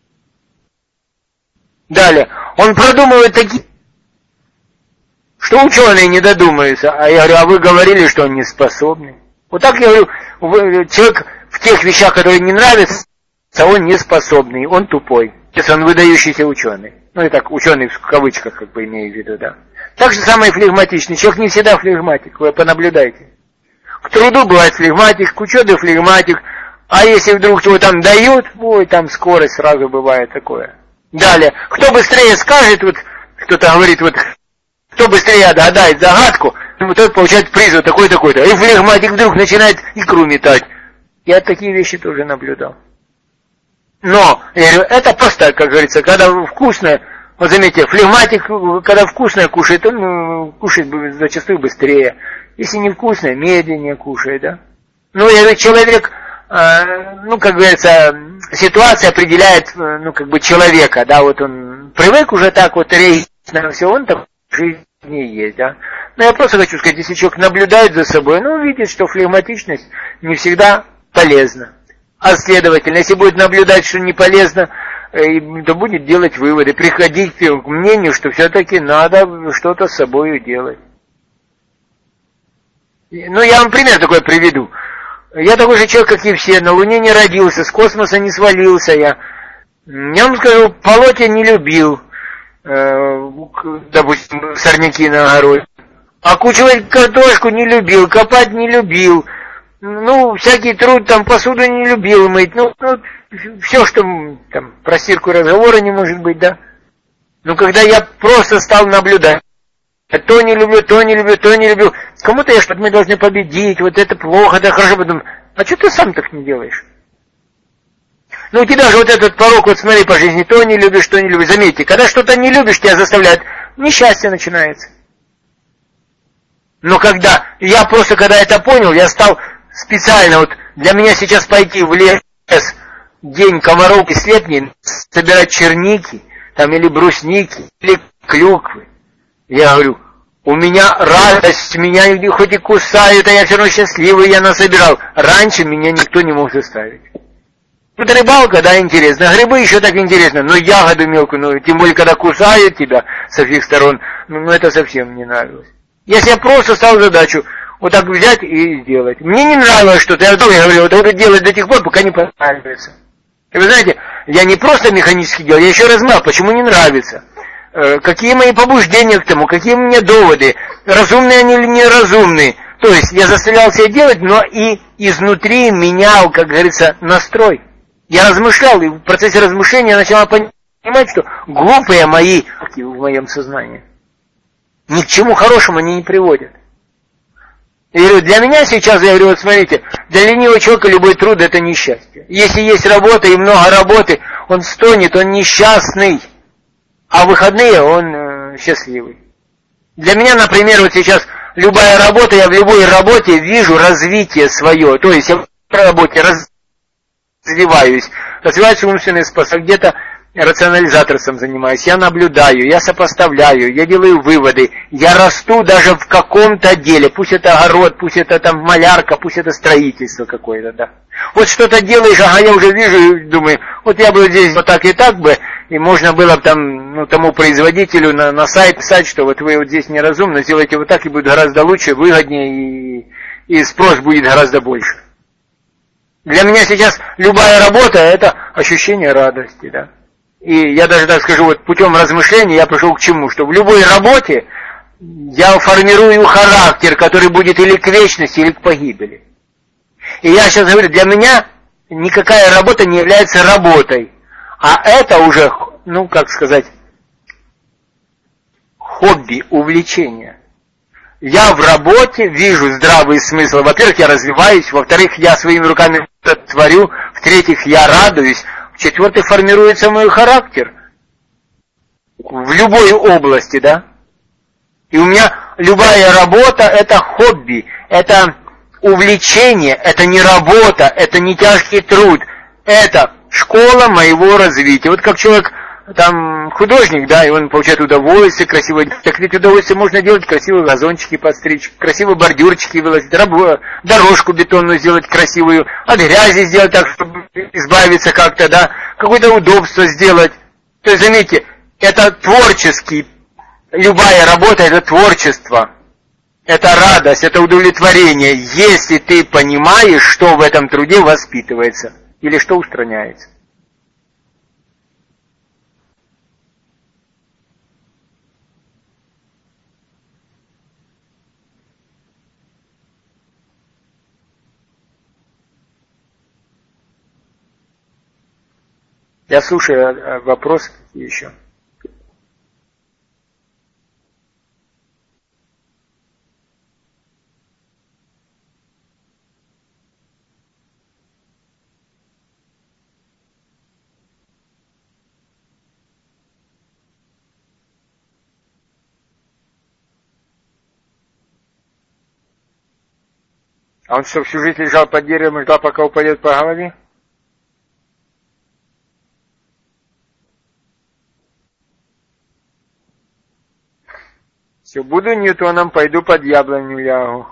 Далее, он продумывает такие, что ученые не додумаются. А я говорю, а вы говорили, что он не способный. Вот так я говорю, человек в тех вещах, которые не нравятся, он не способный, он тупой. Если он выдающийся ученый. Ну и так, ученый в кавычках, как бы имею в виду, да. Так же самое флегматичный. Человек не всегда флегматик, вы понаблюдайте. К труду бывает флегматик, к учебе флегматик. А если вдруг его там дают, ой, там скорость сразу бывает такое. Далее, кто быстрее скажет, вот кто-то говорит, вот кто быстрее отгадает загадку, тот получает приз вот такой-такой-то. И флегматик вдруг начинает икру метать. Я такие вещи тоже наблюдал. Но, я говорю, это просто, как говорится, когда вкусное, вот заметьте, флегматик, когда вкусное кушает, он кушает зачастую быстрее. Если невкусное, медленнее кушает, да. Ну, я говорю, человек, как говорится, ситуация определяет, человека, да, вот он привык уже так вот реагировать на все, он так в жизни есть, да. Но я просто хочу сказать, если человек наблюдает за собой, видит, что флегматичность не всегда полезна. А следовательно, если будет наблюдать, что не полезно, то будет делать выводы, приходить к мнению, что все-таки надо что-то с собой делать. Я вам пример такой приведу. Я такой же человек, как и все, на Луне не родился, с космоса не свалился я. Я вам скажу, полоть я не любил, допустим, сорняки на огороде. Окучивать картошку не любил, копать не любил. Всякий труд, там, посуду не любил мыть. Все, что там, про стирку разговора не может быть, да. Когда я просто стал наблюдать, то не люблю, то не люблю, то не люблю. Кому-то что мы должны победить, вот это плохо, это хорошо, потом. А что ты сам так не делаешь? У тебя же вот этот порог, вот смотри по жизни, то не любишь, то не любишь. Заметьте, когда что-то не любишь, тебя заставляют, несчастье начинается. Но когда это понял, я стал специально, вот для меня сейчас пойти в лес, день комаров и слепней, собирать черники, там, или брусники, или клюквы. Я говорю, у меня радость, меня хоть и кусают, а я все равно счастливый, я насобирал. Раньше меня никто не мог заставить. Вот рыбалка, да, интересно, грибы еще так интересно, но ягоду мелкую, тем более, когда кусают тебя со всех сторон, это совсем не нравилось. Если я просто ставил задачу, вот так взять и сделать. Мне не нравилось что-то, я говорю, вот это делать до тех пор, пока не понравится. И вы знаете, я не просто механически делал, я еще размал, почему не нравится. Какие мои побуждения к тому, какие у меня доводы, разумные они или неразумные. То есть я заставлял себя делать, но и изнутри менял, как говорится, настрой. Я размышлял, и в процессе размышления я начал понимать, что глупые мои в моем сознании ни к чему хорошему они не приводят. Я говорю, для меня сейчас, я говорю, вот смотрите, для ленивого человека любой труд это несчастье. Если есть работа и много работы, он стонет, он несчастный. А в выходные он счастливый. Для меня, например, вот сейчас любая работа, я в любой работе вижу развитие свое. То есть я в работе развиваюсь умственные способности, где-то рационализаторством занимаюсь, я наблюдаю, я сопоставляю, я делаю выводы, я расту даже в каком-то деле, пусть это огород, пусть это там малярка, пусть это строительство какое-то, да. Вот что-то делаешь, я уже вижу и думаю, вот я бы здесь вот так и так бы, и можно было бы там, тому производителю на сайт писать, что вот вы вот здесь неразумно, сделайте вот так, и будет гораздо лучше, выгоднее, и спрос будет гораздо больше. Для меня сейчас любая работа – это ощущение радости, да. И я даже так скажу, вот путем размышления я пришел к чему, что в любой работе я формирую характер, который будет или к вечности, или к погибели. И я сейчас говорю, для меня никакая работа не является работой, а это уже, хобби, увлечение. Я в работе вижу здравый смысл. Во-первых, я развиваюсь, во-вторых, я своими руками что-то творю, в-третьих, я радуюсь, в-четвертых, формируется мой характер в любой области, да. И у меня любая работа это хобби, это увлечение, это не работа, это не тяжкий труд, это школа моего развития. Вот как человек, там, художник, да, и он получает удовольствие, красивое, так ведь удовольствие можно делать, красивые газончики подстричь, красивые бордюрчики выложить, дорожку бетонную сделать красивую, от грязи сделать так, чтобы избавиться как-то, да, какое-то удобство сделать. То есть, заметьте, это творческий, любая работа это творчество, это радость, это удовлетворение, если ты понимаешь, что в этом труде воспитывается или что устраняется. Я слушаю вопросы еще. А он что, всю жизнь лежал под деревом и ждал, пока упадет по голове? Все, буду Ньютоном, пойду под яблоню лягу.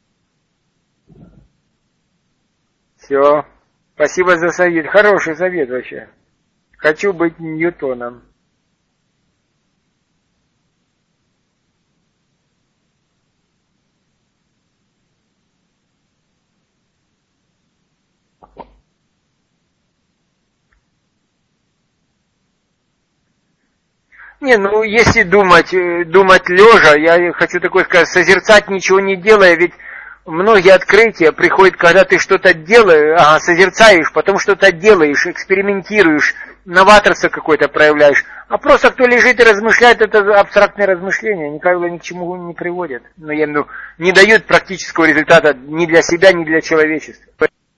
Все, спасибо за совет. Хороший совет вообще. Хочу быть Ньютоном. Не, ну если думать лежа, я хочу такое сказать, созерцать ничего не делая, ведь многие открытия приходят, когда ты что-то делаешь, созерцаешь, потом что-то делаешь, экспериментируешь, новаторство какое-то проявляешь. А просто кто лежит и размышляет, это абстрактные размышления, никогда ни к чему не приводят. Но я имею в виду, не дают практического результата ни для себя, ни для человечества.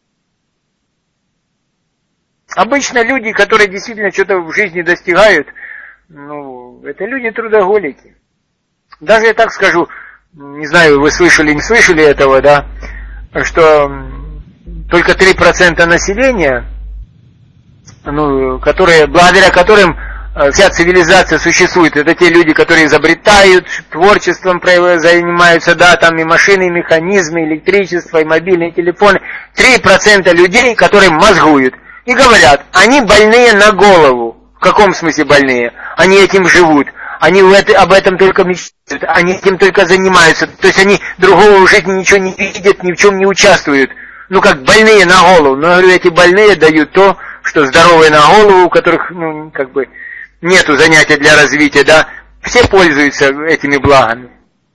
Обычно люди, которые действительно что-то в жизни достигают, ну, это люди трудоголики. Даже я так скажу, не знаю, вы слышали, не слышали этого, да, что только 3% населения, ну, благодаря которым вся цивилизация существует, это те люди, которые изобретают, творчеством занимаются, да, там и машины, и механизмы, электричество, и мобильные телефоны. 3% людей, которые мозгуют и говорят, они больные на голову. В каком смысле больные? Они этим живут. Они об этом только мечтают. Они этим только занимаются. То есть они другого в жизни ничего не видят, ни в чем не участвуют. Ну, как больные на голову. Но, говорю, эти больные дают то, что здоровые на голову, у которых, ну, как бы, нету занятия для развития, да. Все пользуются этими благами.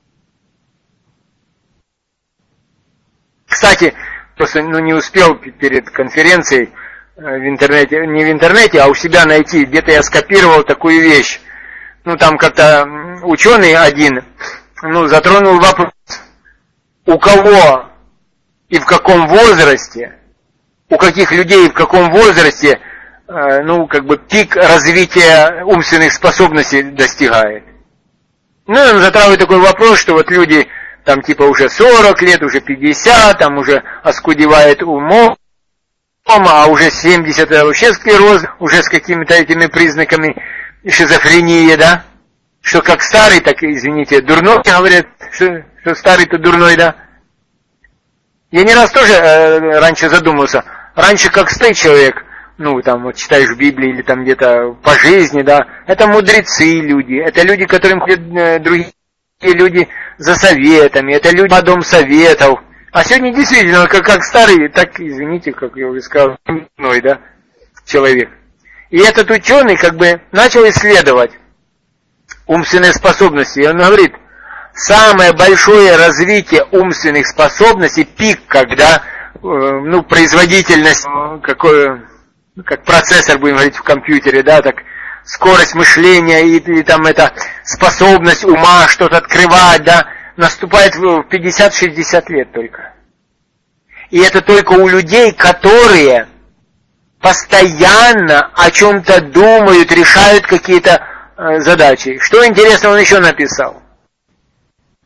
Кстати, просто, не успел перед конференцией в интернете, не в интернете, а у себя найти, где-то я скопировал такую вещь. Ну, там как-то ученый один, затронул вопрос, у кого и в каком возрасте, у каких людей и в каком возрасте, пик развития умственных способностей достигает. Ну, он затрагивает такой вопрос, что вот люди, там, типа, уже 40 лет, уже 50, там, уже оскудевает умом, а уже 70 это вообще склероз, уже с какими-то этими признаками шизофрении, да? Что как старый, так, извините, дурной, говорят, что старый-то дурной, да? Я не раз тоже раньше задумался. Раньше как стоит человек, вот читаешь в Библии или там где-то по жизни, да, это мудрецы люди, это люди, которым ходят другие люди за советами, это люди по дому советов. А сегодня действительно, как старый, так, извините, как я уже сказал, да, человек. И этот ученый начал исследовать умственные способности. И он говорит, самое большое развитие умственных способностей, пик, когда, производительность, как процессор, будем говорить, в компьютере, да, так, скорость мышления и там эта способность ума что-то открывать, да, наступает в 50-60 лет только. И это только у людей, которые постоянно о чем-то думают, решают какие-то задачи. Что интересно он еще написал?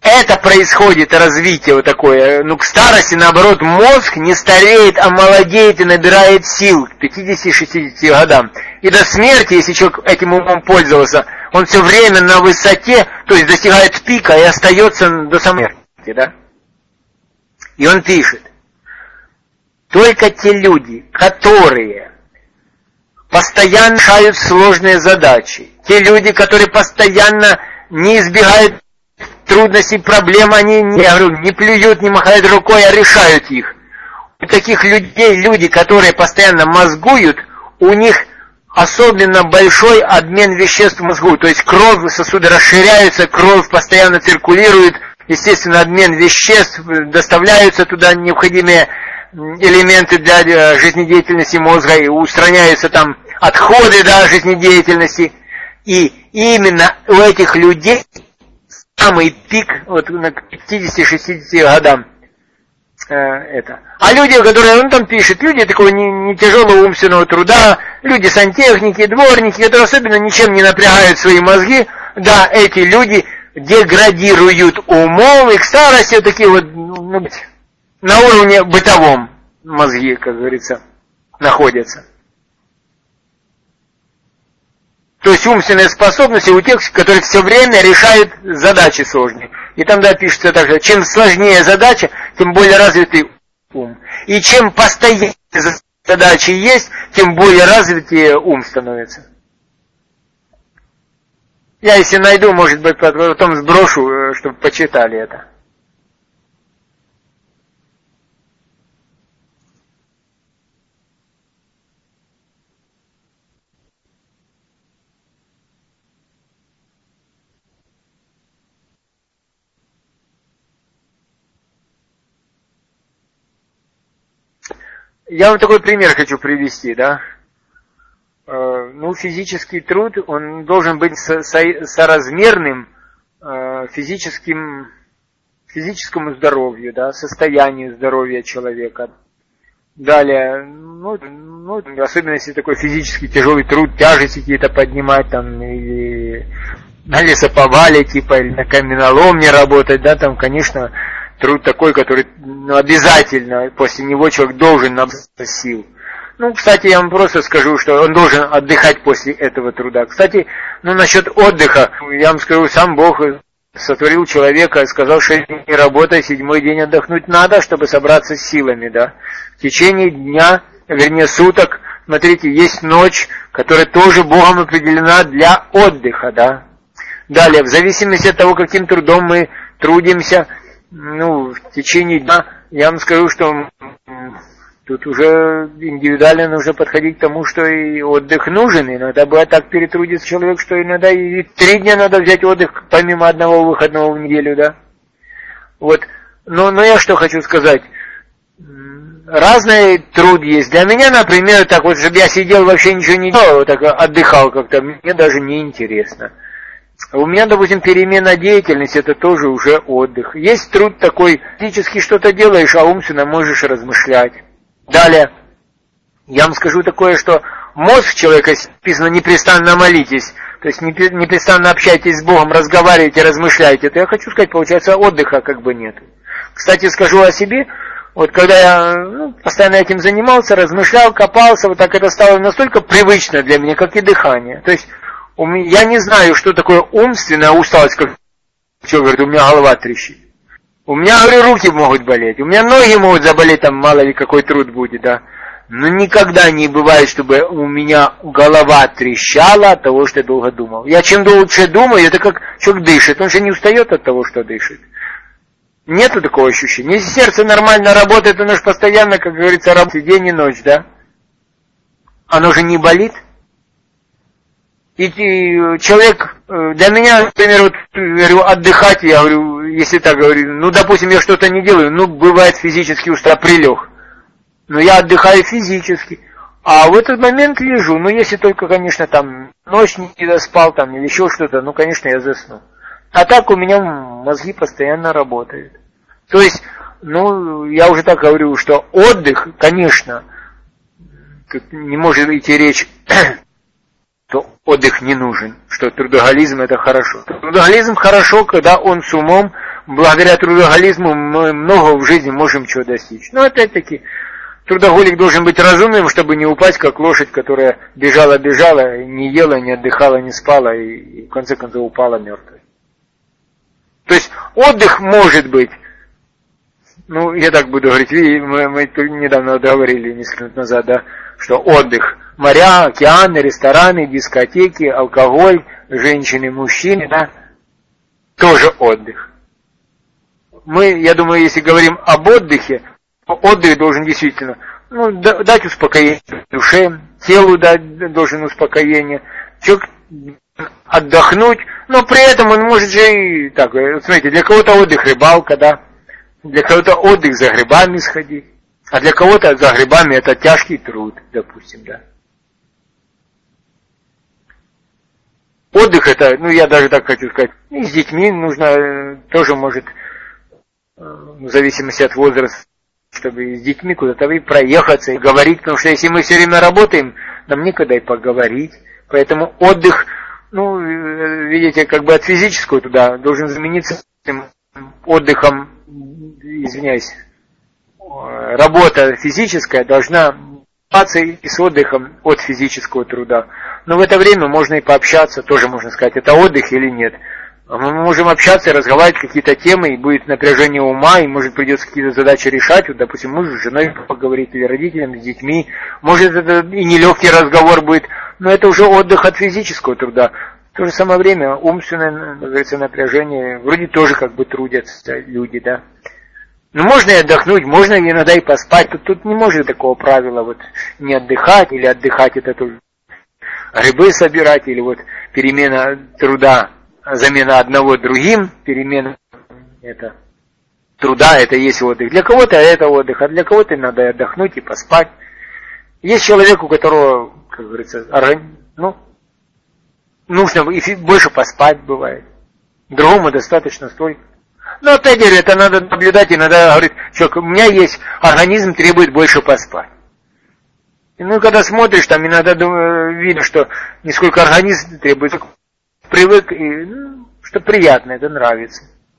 это происходит развитие вот такое. Ну, к старости, наоборот, мозг не стареет, а молодеет и набирает сил к 50-60 годам. И до смерти, если человек этим умом пользовался, он все время на высоте, то есть достигает пика и остается до самой смерти, да? И он пишет: только те люди, которые постоянно решают сложные задачи, те люди, которые постоянно не избегают трудностей, проблем, они не плюют, не махают рукой, а решают их. У таких людей, люди, которые постоянно мозгуют, у них особенно большой обмен веществ в мозгу. То есть кровь, сосуды расширяются, кровь постоянно циркулирует, естественно, обмен веществ, доставляются туда необходимые элементы для жизнедеятельности мозга, и устраняются там отходы, да, жизнедеятельности. И именно у этих людей самый пик вот на 50-60 годам это. А люди, которые он там пишет, люди такого не тяжелого умственного труда, люди сантехники, дворники, которые особенно ничем не напрягают свои мозги, да, эти люди деградируют умом и к старости вот такие вот, ну, на уровне бытовом мозги, как говорится, находятся. То есть умственные способности у тех, которые все время решают задачи сложные. И там, да, пишется также, чем сложнее задача, тем более развитый ум. И чем постояннее задачи есть, тем более развитый ум становится. Я, если найду, может быть, потом сброшу, чтобы почитали это. Я вам такой пример хочу привести, да. Ну, физический труд, он должен быть соразмерным физическому здоровью, да, состоянию здоровья человека. Далее, ну, особенно если такой физически тяжелый труд, тяжести какие-то поднимать, там, или на лесоповале, типа, или на каменоломне работать, да, там, конечно, труд такой, который, ну, обязательно, после него человек должен набраться сил. Ну, кстати, я вам просто скажу, что он должен отдыхать после этого труда. Кстати, ну, насчет отдыха, я вам скажу, сам Бог сотворил человека, сказал, 6 дней не работай, 7-й день отдохнуть надо, чтобы собраться с силами, да. В течение дня, вернее, суток, смотрите, есть ночь, которая тоже Богом определена для отдыха, да. Далее, в зависимости от того, каким трудом мы трудимся, ну, в течение дня, я вам скажу, что тут уже индивидуально нужно подходить к тому, что и отдых нужен. Иногда бывает так перетрудится человек, что иногда и 3 дня надо взять отдых, помимо одного выходного в неделю, да. Вот. Но я что хочу сказать. Разный труд есть. Для меня, например, так вот, чтобы я сидел, вообще ничего не делал, так отдыхал как-то, мне даже не интересно. У меня, допустим, перемена деятельности, это тоже уже отдых. Есть труд такой, физически что-то делаешь, а умственно можешь размышлять. Далее, я вам скажу такое, что мозг человека, написано, непрестанно молитесь, то есть непрестанно общайтесь с Богом, разговаривайте, размышляйте. Это я хочу сказать, получается, отдыха как бы нет. Кстати, скажу о себе, вот когда я постоянно этим занимался, размышлял, копался, вот так это стало настолько привычно для меня, как и дыхание. То есть, я не знаю, что такое умственная усталость, как человек говорит, у меня голова трещит. У меня, говорю, руки могут болеть, у меня ноги могут заболеть, там мало ли какой труд будет, да. Но никогда не бывает, чтобы у меня голова трещала от того, что я долго думал. Я чем дольше думаю, это как человек дышит, он же не устает от того, что дышит. Нету такого ощущения. Если сердце нормально работает, оно же постоянно, как говорится, работает день и ночь, да. Оно же не болит. И человек, для меня, например, вот, говорю, отдыхать, я говорю, если так говорю, ну, допустим, я что-то не делаю, ну, бывает физически устал, прилег. Но я отдыхаю физически. А в этот момент лежу, ну, если только, конечно, там, ночь не доспал, там, или еще что-то, ну, конечно, я засну. А так у меня мозги постоянно работают. То есть, ну, я уже так говорю, что отдых, конечно, тут не может идти речь, что отдых не нужен, что трудоголизм это хорошо. Трудоголизм хорошо, когда он с умом благодаря трудоголизму мы много в жизни можем чего достичь. Но опять-таки, трудоголик должен быть разумным, чтобы не упасть, как лошадь, которая бежала, не ела, не отдыхала, не спала и в конце концов упала мертвой. То есть отдых может быть, ну, я так буду говорить, мы недавно говорили, несколько минут назад, да, что отдых, моря, океаны, рестораны, дискотеки, алкоголь, женщины, мужчины, да, тоже отдых. Мы, я думаю, если говорим об отдыхе, отдых должен действительно дать успокоение душе, телу дать должен успокоение, человек отдохнуть, но при этом он может же и так, смотрите, для кого-то отдых рыбалка, да, для кого-то отдых за грибами сходить, а для кого-то за грибами это тяжкий труд, допустим, да. Отдых это, я даже так хочу сказать, и с детьми нужно, тоже может, в зависимости от возраста, чтобы с детьми куда-то и проехаться, и говорить, потому что если мы все время работаем, нам некогда и поговорить. Поэтому отдых, видите, как бы от физического туда должен замениться отдыхом, извиняюсь, работа физическая должна и с отдыхом от физического труда. Но в это время можно и пообщаться, тоже можно сказать, это отдых или нет. Мы можем общаться и разговаривать какие-то темы, и будет напряжение ума, и может придется какие-то задачи решать, вот, допустим, мужу с женой поговорить, или родителям, с детьми. Может это и нелегкий разговор будет, но это уже отдых от физического труда. В то же самое время умственное, говорится, напряжение, вроде тоже как бы трудятся люди, да. Ну, можно и отдохнуть, можно иногда и поспать. Тут не может такого правила, вот, не отдыхать, или отдыхать это тоже грибы собирать, или вот перемена труда, замена одного другим, перемена это труда, это есть отдых. Для кого-то это отдых, а для кого-то надо отдохнуть и поспать. Есть человек, у которого, как говорится, нужно и больше поспать бывает. Другому достаточно столько. Но опять же, это надо наблюдать, и надо говорить, человек, у меня есть, организм требует больше поспать. И, когда смотришь, там иногда видно, что нисколько организм требует, привык, и, что приятно, это нравится.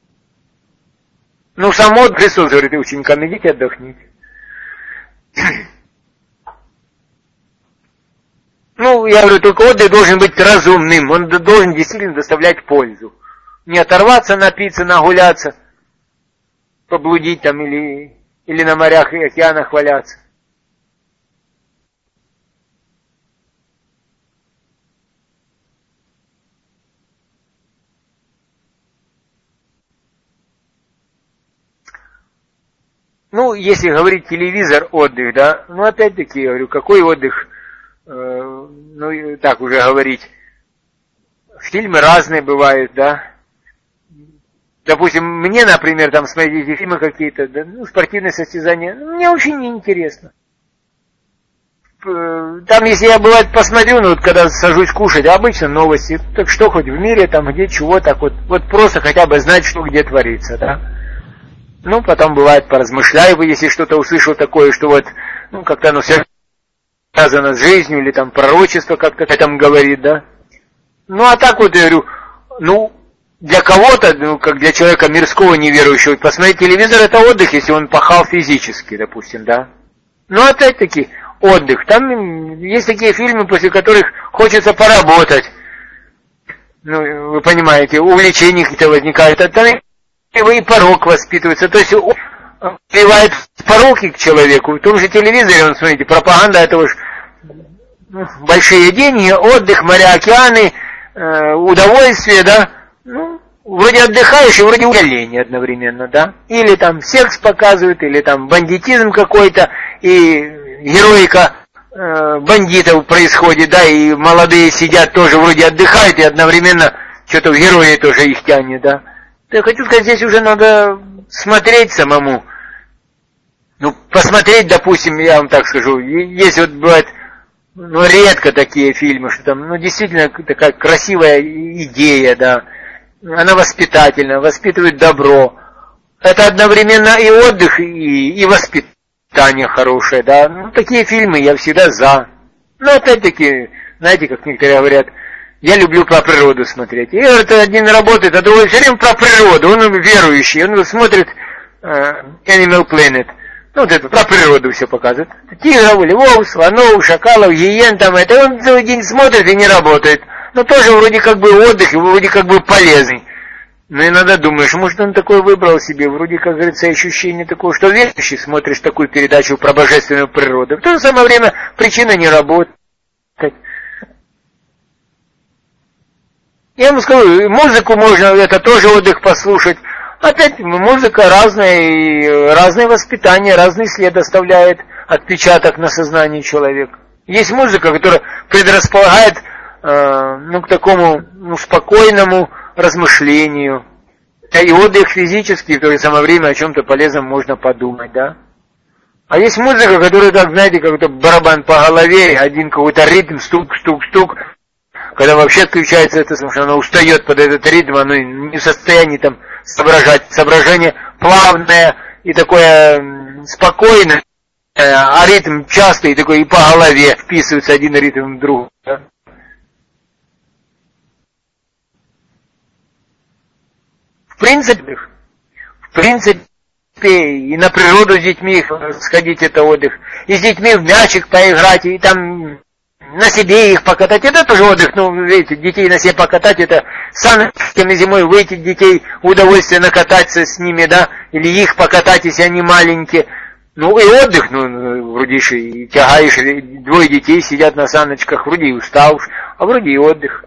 Сам отдых, Христос говорит ученикам, идите отдохните. Я говорю, только отдых должен быть разумным, он должен действительно доставлять пользу. Не оторваться, напиться, нагуляться, поблудить там или на морях и океанах валяться. Если говорить телевизор, отдых, да, опять-таки, я говорю, какой отдых, так уже говорить, фильмы разные бывают, да. Допустим, мне, например, там смотреть эти фильмы какие-то, да, спортивные состязания, мне очень неинтересно. Там, если я, бывает, посмотрю, когда сажусь кушать, обычно новости, так что хоть в мире, там, где чего, так вот просто хотя бы знать, что где творится, да. Потом бывает поразмышляю, если что-то услышал такое, что вот, как-то оно все связано с жизнью, или там пророчество как-то этом говорит, да. А так вот, я говорю, для кого-то, как для человека мирского неверующего, посмотреть телевизор это отдых, если он пахал физически, допустим, да. Опять-таки, отдых. Там есть такие фильмы, после которых хочется поработать. Вы понимаете, увлечения какие-то возникают. Там и порок воспитывается. То есть прививает пороки к человеку. В том же телевизоре, смотрите, пропаганда этого же большие деньги, отдых, моря, океаны, удовольствие, да. Вроде отдыхаешь и вроде удаление одновременно, да. Или там секс показывают, или там бандитизм какой-то, и героика бандитов происходит, да, и молодые сидят тоже вроде отдыхают, и одновременно что-то в герои тоже их тянет, да. Я хочу сказать, здесь уже надо смотреть самому. Посмотреть, допустим, я вам так скажу, есть вот бывает, редко такие фильмы, что там, действительно такая красивая идея, да. Она воспитательна, воспитывает добро. Это одновременно и отдых, и воспитание хорошее, да. Такие фильмы я всегда за. Опять-таки, знаете, как некоторые говорят, Я люблю про природу смотреть. И вот один работает, а другой все время про природу. Он верующий, он смотрит Animal Planet. Ну, вот это, про природу все показывает. Тигров, львов, слонов, шакалов, гиен, там это. Он целый день смотрит и не работает. Но тоже вроде как бы отдых, и вроде как бы полезный. Но иногда думаешь, может он такой выбрал себе, вроде, как говорится, ощущение такое, что верующий смотришь такую передачу про божественную природу. В то же самое время причина не работать. Я вам скажу, музыку можно, это тоже отдых послушать. Опять музыка разная, и разное воспитание, разный след оставляет отпечаток на сознании человека. Есть музыка, которая предрасполагает к такому спокойному размышлению. И отдых физический, в то же самое время о чем-то полезном можно подумать, да. А есть музыка, которая, так, знаете, как-то барабан по голове, один какой-то ритм, стук. Когда вообще отключается это, потому что она устает под этот ритм, она не в состоянии там соображать. Соображение плавное и такое спокойное, а ритм частый и такой и по голове вписывается один ритм в другой. Да? В принципе, и на природу с детьми сходить это отдых, и с детьми в мячик поиграть, и там на себе их покатать, это тоже отдых, видите, детей на себе покатать, это саночками зимой выйти детей, удовольствие накататься с ними, да, или их покатать, если они маленькие. Ну и отдых, вроде и тягаешь, двое детей сидят на саночках, вроде и устал, а вроде и отдых.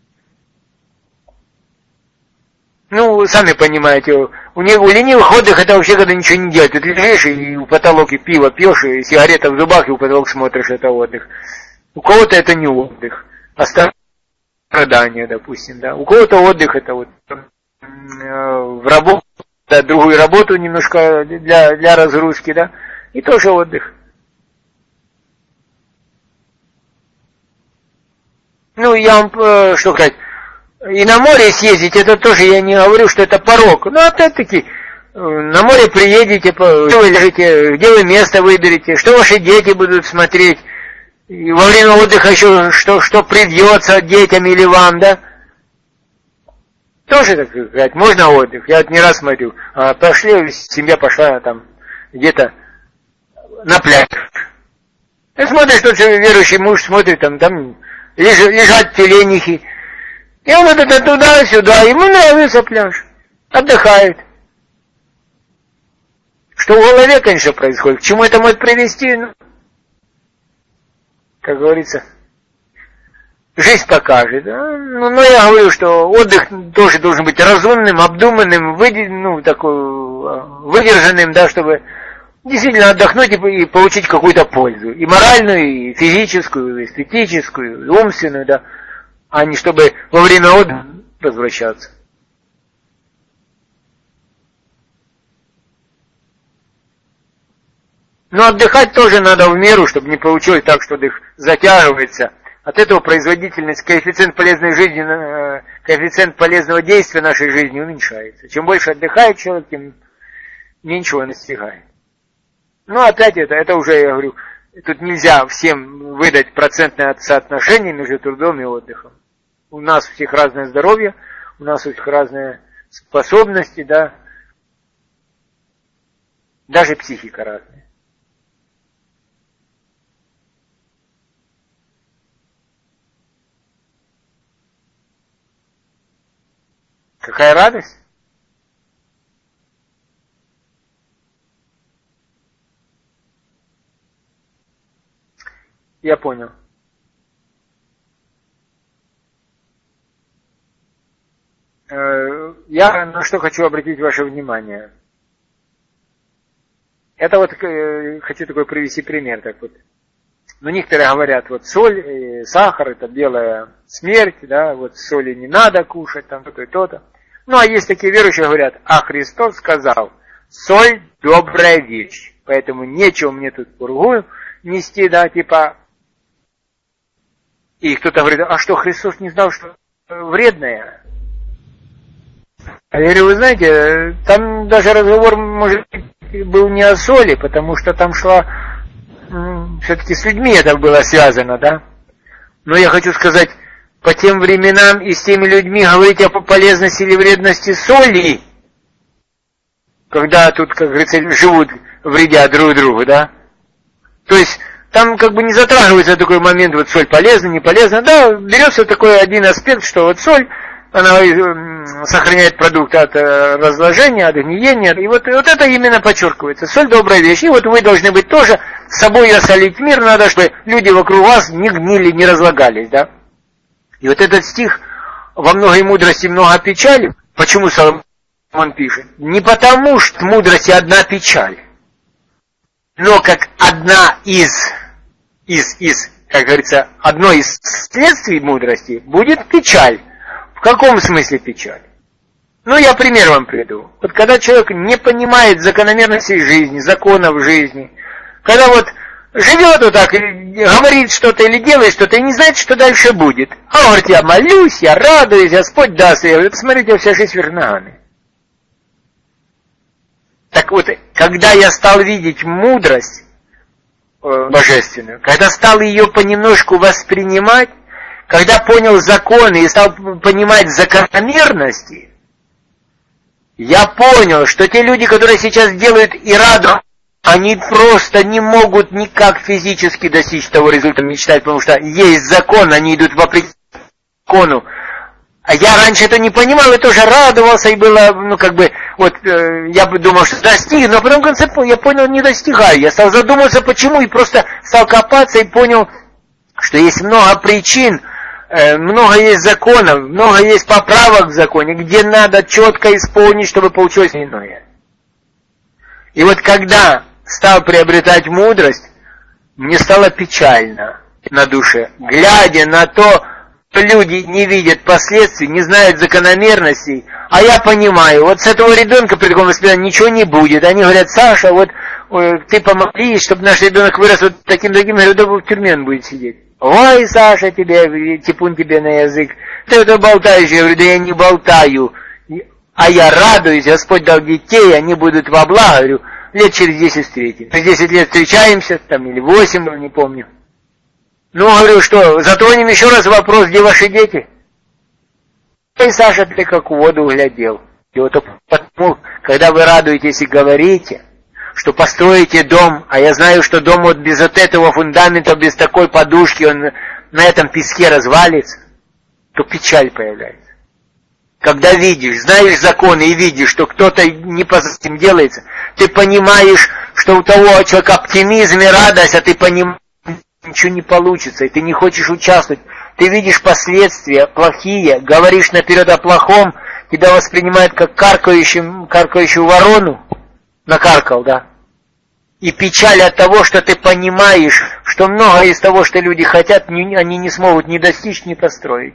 Сами понимаете, у ленивых отдых это вообще когда ничего не делать. Ты лежишь и у потолок и пиво пьешь, и сигарета в зубах, и у потолок смотришь, это отдых. У кого-то это не отдых, а страдание, допустим, да. У кого-то отдых это вот в работу, да, другую работу немножко для разгрузки, да, и тоже отдых. Я вам что сказать, и на море съездить, это тоже я не говорю, что это порок. Но опять-таки, на море приедете, где вы лежите, где вы место выберете, что ваши дети будут смотреть. И во время отдыха еще что придется детям или вам, да? Тоже, так сказать, можно отдых. Я вот не раз смотрю, семья пошла там где-то на пляж. И смотришь, тот же верующий муж смотрит, там лежат тюленихи. И он вот это туда-сюда, ему нравится пляж. Отдыхает. Что в голове, конечно, происходит. К чему это может привести? Как говорится, жизнь покажет. Да? Но я говорю, что отдых тоже должен быть разумным, обдуманным, выдержанным, да, чтобы действительно отдохнуть и получить какую-то пользу. И моральную, и физическую, и эстетическую, и умственную, да, а не чтобы во время отдыха возвращаться. Но отдыхать тоже надо в меру, чтобы не получилось так, что отдых затягивается. От этого производительность, коэффициент полезной жизни, коэффициент полезного действия нашей жизни уменьшается. Чем больше отдыхает человек, тем меньше он достигает. Опять это уже, я говорю, тут нельзя всем выдать процентное соотношение между трудом и отдыхом. У нас у всех разное здоровье, у нас у всех разные способности, да, даже психика разная. Какая радость? Я понял. Я на что хочу обратить ваше внимание. Это вот хочу такой привести пример. Так вот. Некоторые говорят, вот соль, сахар, это белая смерть, да, вот соли не надо кушать, там то-то и то-то. А есть такие верующие, говорят, а Христос сказал, соль добрая вещь, поэтому нечего мне тут пургу нести, да, типа. И кто-то говорит, а что, Христос не знал, что вредное? А я говорю, вы знаете, там даже разговор, может быть, был не о соли, потому что там шла, все-таки с людьми это было связано, да. Но я хочу сказать, по тем временам и с теми людьми говорить о полезности или вредности соли, когда тут, как говорится, живут, вредя друг другу, да? То есть, там как бы не затрагивается такой момент, вот соль полезна, не полезна. Да, берется такой один аспект, что вот соль, она сохраняет продукт от разложения, от гниения. И вот это именно подчеркивается. Соль добрая вещь. И вот вы должны быть тоже с собой осолить мир. Надо, чтобы люди вокруг вас не гнили, не разлагались, да? И вот этот стих «Во многой мудрости много печали». Почему Соломон пишет? Не потому, что в мудрости одна печаль, но как одна как говорится, одно из следствий мудрости будет печаль. В каком смысле печаль? Ну, я пример вам приведу. Вот когда человек не понимает закономерностей жизни, законов жизни, когда вот живет вот так, говорит что-то или делает что-то, и не знает, что дальше будет. А он говорит, я молюсь, я радуюсь, Господь даст. Я говорю, смотрите, вся жизнь вверх ногами. Так вот, когда я стал видеть мудрость божественную, когда стал ее понемножку воспринимать, когда понял законы и стал понимать закономерности, я понял, что те люди, которые сейчас делают ираду, они просто не могут никак физически достичь того результата мечтать, потому что есть закон, они идут вопреки закону. А я раньше это не понимал, и тоже радовался, и было, я бы думал, что достиг, но потом в конце я понял, не достигаю. Я стал задумываться, почему, и просто стал копаться, и понял, что есть много причин, много есть законов, много есть поправок в законе, где надо четко исполнить, чтобы получилось иное. И вот когда стал приобретать мудрость, мне стало печально на душе, глядя на то, что люди не видят последствий, не знают закономерностей, а я понимаю, вот с этого ребенка при таком воспитании ничего не будет. Они говорят, Саша, вот ты помолись, чтобы наш ребенок вырос вот таким-таким, я говорю, да в тюрьме он будет сидеть. Ой, Саша, типун тебе на язык. Ты это болтаешь, я говорю, да я не болтаю. А я радуюсь, Господь дал детей, они будут во благо, говорю, лет через 10 встретим. Через 10 лет встречаемся, там, или 8, не помню. Ну, говорю, что, затронем еще раз вопрос, где ваши дети? И Саша, ты как в воду глядел. И вот потому, когда вы радуетесь и говорите, что построите дом, а я знаю, что дом вот без вот этого фундамента, без такой подушки, он на этом песке развалится, то печаль появляется. Когда видишь, знаешь законы и видишь, что кто-то не по этим делается, ты понимаешь, что у того человека оптимизм и радость, а ты понимаешь, ничего не получится, и ты не хочешь участвовать. Ты видишь последствия плохие, говоришь наперед о плохом, тебя воспринимают как каркающую ворону, накаркал, да? И печаль от того, что ты понимаешь, что многое из того, что люди хотят, они не смогут ни достичь, ни построить.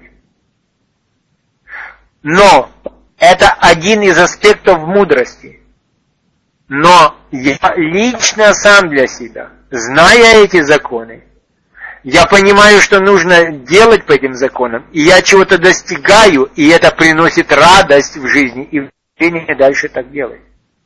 Но это один из аспектов мудрости. Но я лично сам для себя, зная эти законы, я понимаю, что нужно делать по этим законам, и я чего-то достигаю, и это приносит радость в жизни, и времени дальше так делать.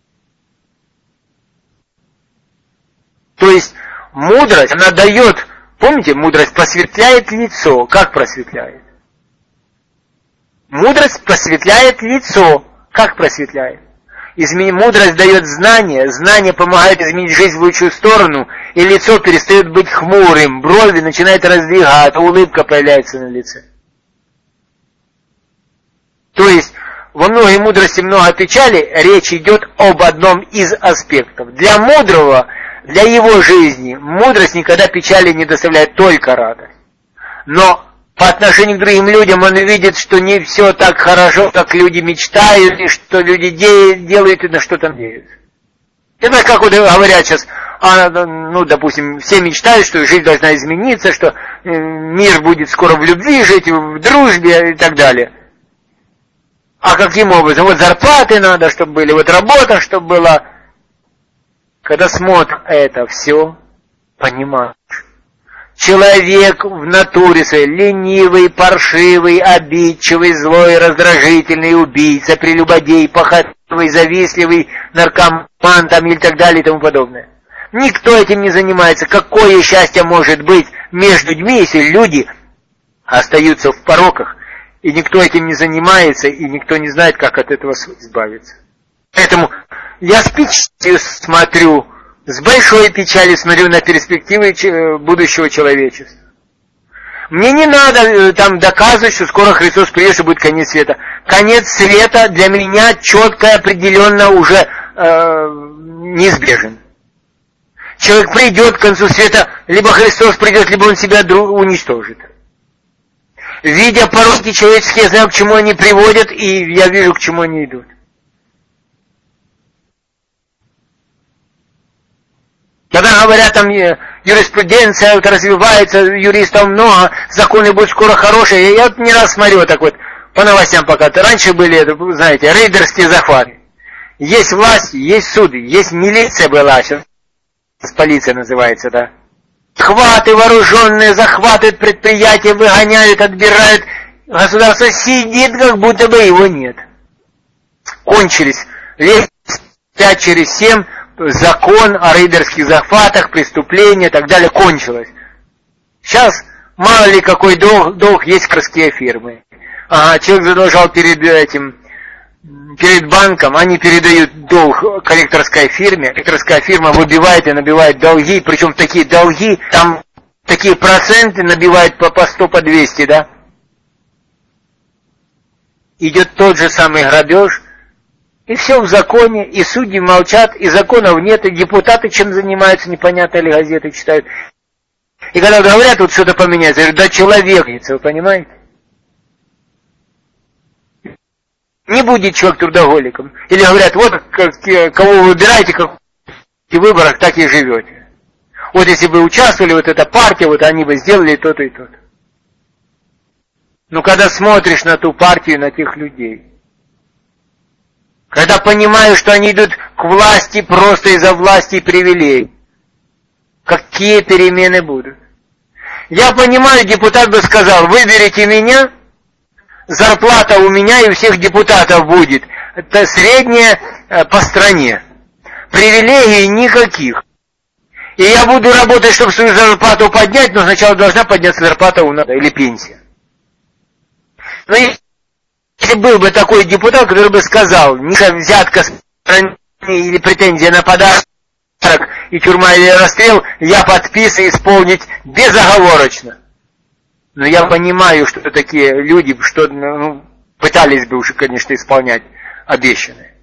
То есть мудрость, она дает, помните, мудрость просветляет лицо. Как просветляет? Мудрость просветляет лицо. Как просветляет? Мудрость дает знание, знание помогает изменить жизнь в лучшую сторону, и лицо перестает быть хмурым, брови начинают раздвигаться, улыбка появляется на лице. То есть, во многой мудрости много печали, речь идет об одном из аспектов. Для мудрого, для его жизни, мудрость никогда печали не доставляет, только радость. Но по отношению к другим людям он видит, что не все так хорошо, как люди мечтают, и что люди делают, и на что там делают. Это как вот говорят сейчас, допустим, все мечтают, что жизнь должна измениться, что мир будет скоро в любви жить, в дружбе и так далее. А каким образом? Вот зарплаты надо, чтобы были, вот работа, чтобы была. Когда смотришь это все, понимаешь. Человек в натуре своей ленивый, паршивый, обидчивый, злой, раздражительный, убийца, прелюбодей, похотливый, завистливый, наркоман там и так далее и тому подобное. Никто этим не занимается. Какое счастье может быть между людьми, если люди остаются в пороках, и никто этим не занимается, и никто не знает, как от этого избавиться. Поэтому я с печалью смотрю, с большой печалью смотрю на перспективы будущего человечества. Мне не надо там доказывать, что скоро Христос придет, и будет конец света. Конец света для меня четко и определенно уже неизбежен. Человек придет к концу света, либо Христос придет, либо он себя уничтожит. Видя пороки человеческие, я знаю, к чему они приводят, и я вижу, к чему они идут. Когда говорят, там юриспруденция вот развивается, юристов много, законы будут скоро хорошие. Я вот не раз смотрю так вот по новостям пока. Раньше были, знаете, рейдерские захваты. Есть власть, есть суды, есть милиция была, сейчас полиция называется, да. Захваты вооруженные, захватывают предприятия, выгоняют, отбирают. Государство сидит, как будто бы его нет. Кончились. Лет 5 через 7 закон о рейдерских захватах, преступления и так далее кончилось. Сейчас мало ли какой долг есть красные фирмы. Человек задолжал перед банком, они передают долг коллекторской фирме, коллекторская фирма выбивает и набивает долги, причем такие долги, там такие проценты набивают по 100, по 200, да? Идет тот же самый грабеж, и все в законе, и судьи молчат, и законов нет, и депутаты чем занимаются, непонятно ли газеты читают. И когда говорят, вот что-то поменяется, я говорю, да человек, вы понимаете? Не будет человек трудоголиком. Или говорят, вот кого вы выбираете, как в выборах, так и живете. Вот если бы участвовали, вот эта партия, вот они бы сделали то-то и то-то. Но когда смотришь на ту партию, на тех людей, когда понимаешь, что они идут к власти просто из-за власти и привилегий, какие перемены будут? Я понимаю, депутат бы сказал, выберите меня, зарплата у меня и у всех депутатов будет. Это средняя по стране. Привилегий никаких. И я буду работать, чтобы свою зарплату поднять, но сначала должна подняться зарплата у нас, или пенсия. Но если был бы такой депутат, который бы сказал, не взятка с страны или претензия на подарок, и тюрьма или расстрел, я подписываю исполнить безоговорочно. Но я понимаю, что такие люди, что пытались бы уже, конечно, исполнять обещанное.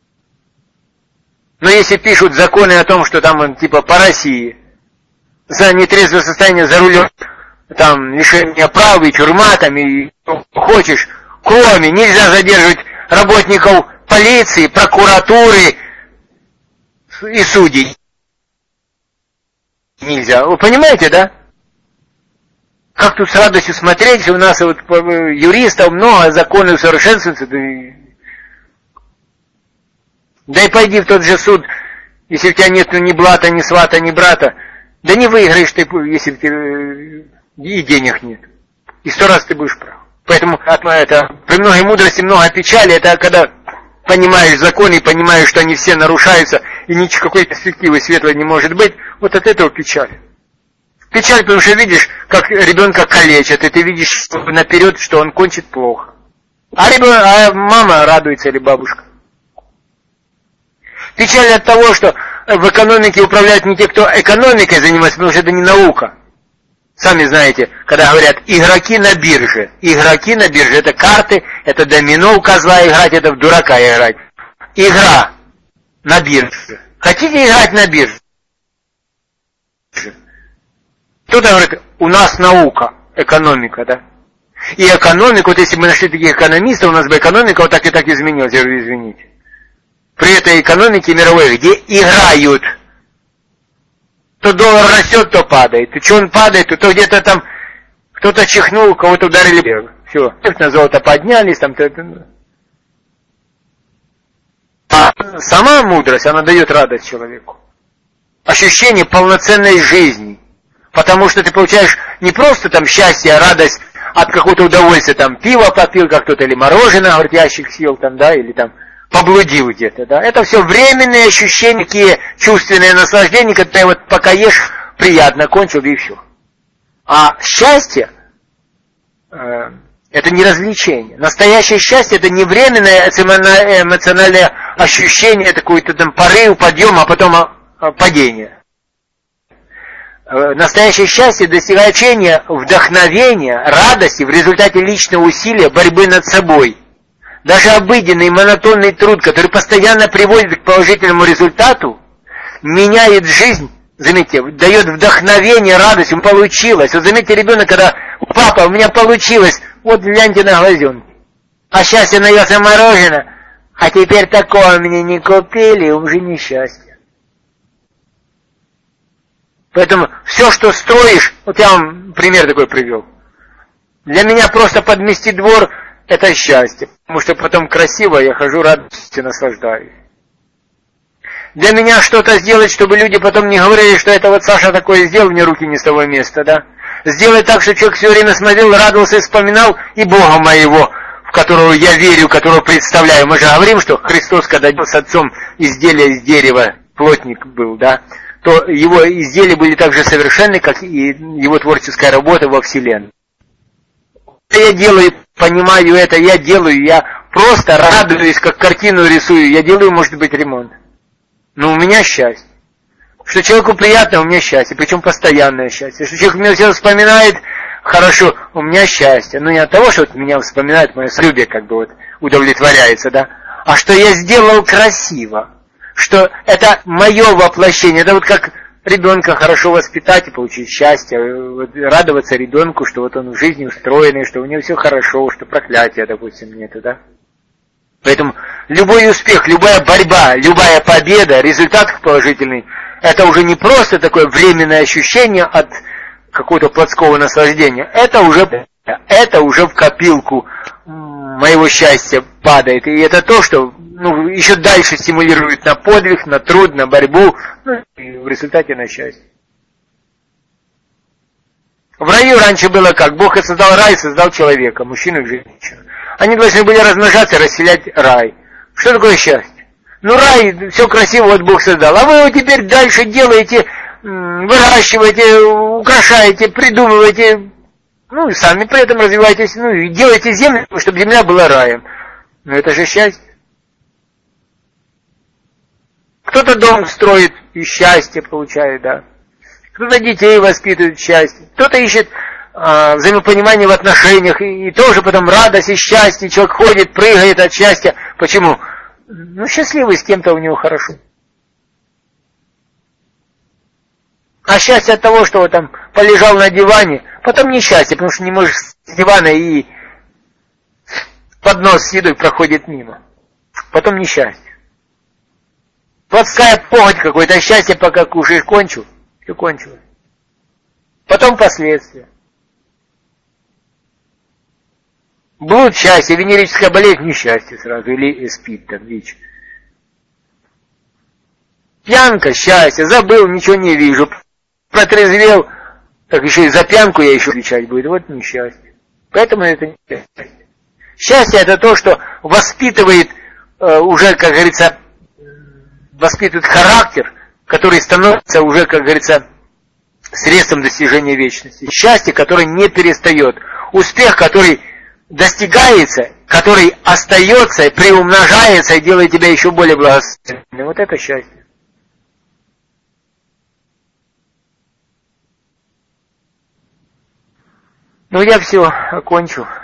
Но если пишут законы о том, что там, типа, по России, за нетрезвое состояние за рулем, там, лишение прав, и тюрьма, там, и хочешь, кроме, нельзя задерживать работников полиции, прокуратуры и судей. Нельзя. Вы понимаете, да? Как тут с радостью смотреть, у нас вот юристов много, законы усовершенствуются, да и пойди в тот же суд, если у тебя нет ни блата, ни свата, ни брата, да не выиграешь ты, если и денег нет. И 100 раз ты будешь прав. Поэтому при многой мудрости много печали, это когда понимаешь законы и понимаешь, что они все нарушаются, и никакой перспективы светлой не может быть, вот от этого печаль. Печаль, потому что видишь, как ребенка калечат, и ты видишь наперед, что он кончит плохо. А мама радуется или бабушка. Печаль от того, что в экономике управляют не те, кто экономикой занимается, потому что это не наука. Сами знаете, когда говорят игроки на бирже. Игроки на бирже, это карты, это домино у козла играть, это в дурака играть. Игра на бирже. Хотите играть на бирже? Кто-то говорит, у нас наука, экономика, да? И экономика, вот если бы мы нашли таких экономистов, у нас бы экономика вот так и так изменилась, я говорю, извините. При этой экономике мировой, где играют, то доллар растет, то падает. И что он падает, то где-то там кто-то чихнул, кого-то ударили. Все, на золото поднялись, там то. А сама мудрость, она дает радость человеку. Ощущение полноценной жизни. Потому что ты получаешь не просто там счастье, а радость от какого-то удовольствия, там пиво попил, как кто-то, или мороженое, говорит, ящик съел там, да, или там поблудил где-то, да. Это все временные ощущения, такие чувственные наслаждения, которые вот пока ешь, приятно, кончил, и все. А счастье, это не развлечение. Настоящее счастье это не временное эмоциональное ощущение, какой-то там порыв, подъем, а потом падение. Настоящее счастье достигает вдохновения, радости в результате личного усилия, борьбы над собой. Даже обыденный монотонный труд, который постоянно приводит к положительному результату, меняет жизнь, заметьте, дает вдохновение, радость, получилось. Вот заметьте, ребенок, когда папа, у меня получилось, вот гляньте на глазенки. А счастье наелся мороженое, а теперь такого мне не купили, уже несчастье. Поэтому все, что строишь, вот я вам пример такой привел. Для меня просто подмести двор – это счастье. Потому что потом красиво, я хожу, радуюсь и наслаждаюсь. Для меня что-то сделать, чтобы люди потом не говорили, что это вот Саша такое сделал, мне руки не с того места, да? Сделать так, что человек все время смотрел, радовался и вспоминал и Бога моего, в которого я верю, которого представляю. Мы же говорим, что Христос, когда делал с отцом изделие из дерева, плотник был, да? То его изделия были так же совершенны, как и его творческая работа во Вселенной. Я делаю, понимаю это, я делаю, я просто радуюсь, как картину рисую, я делаю, может быть, ремонт. Но у меня счастье. Что человеку приятно, у меня счастье, причем постоянное счастье. Что человек меня все вспоминает, хорошо, у меня счастье. Но не от того, что вот меня вспоминает, мое самолюбие как бы вот удовлетворяется, да, а что я сделал красиво. Что это мое воплощение, это вот как ребенка хорошо воспитать и получить счастье, вот радоваться ребенку, что вот он в жизни устроенный, что у него все хорошо, что проклятия, допустим, нету, да. Поэтому любой успех, любая борьба, любая победа, результат положительный, это уже не просто такое временное ощущение от какого-то плотского наслаждения, это уже в копилку моего счастья падает. И это то, что еще дальше стимулирует на подвиг, на труд, на борьбу, и в результате на счастье. В раю раньше было как? Бог создал рай, создал человека, мужчину и женщину. Они должны были размножаться, расселять рай. Что такое счастье? Рай, все красиво, вот Бог создал. А вы его теперь дальше делаете, выращиваете, украшаете, придумываете, и сами при этом развиваетесь, и делаете землю, чтобы земля была раем. Это же счастье. Кто-то дом строит и счастье получает, да. Кто-то детей воспитывает счастье. Кто-то ищет взаимопонимание в отношениях и тоже потом радость и счастье. Человек ходит, прыгает от счастья. Почему? Счастливый, с кем-то у него хорошо. А счастье от того, что там полежал на диване, потом несчастье, потому что не можешь с дивана и поднос с едой проходит мимо. Потом несчастье. Плотская похоть какое-то счастье, пока кушаешь, кончил, все кончилось. Потом последствия. Блуд счастье, венерическая болезнь несчастье сразу, или СПИД там, ВИЧ. Пьянка, счастье, забыл, ничего не вижу. Протрезвел, так еще и за пьянку я еще отвечать будет, вот несчастье. Поэтому это не счастье. Счастье это то, что воспитывает уже, как говорится, воспитывает характер, который становится уже, как говорится, средством достижения вечности. Счастье, которое не перестает. Успех, который достигается, который остается, приумножается и делает тебя еще более благословенным. Вот это счастье. Я все окончил.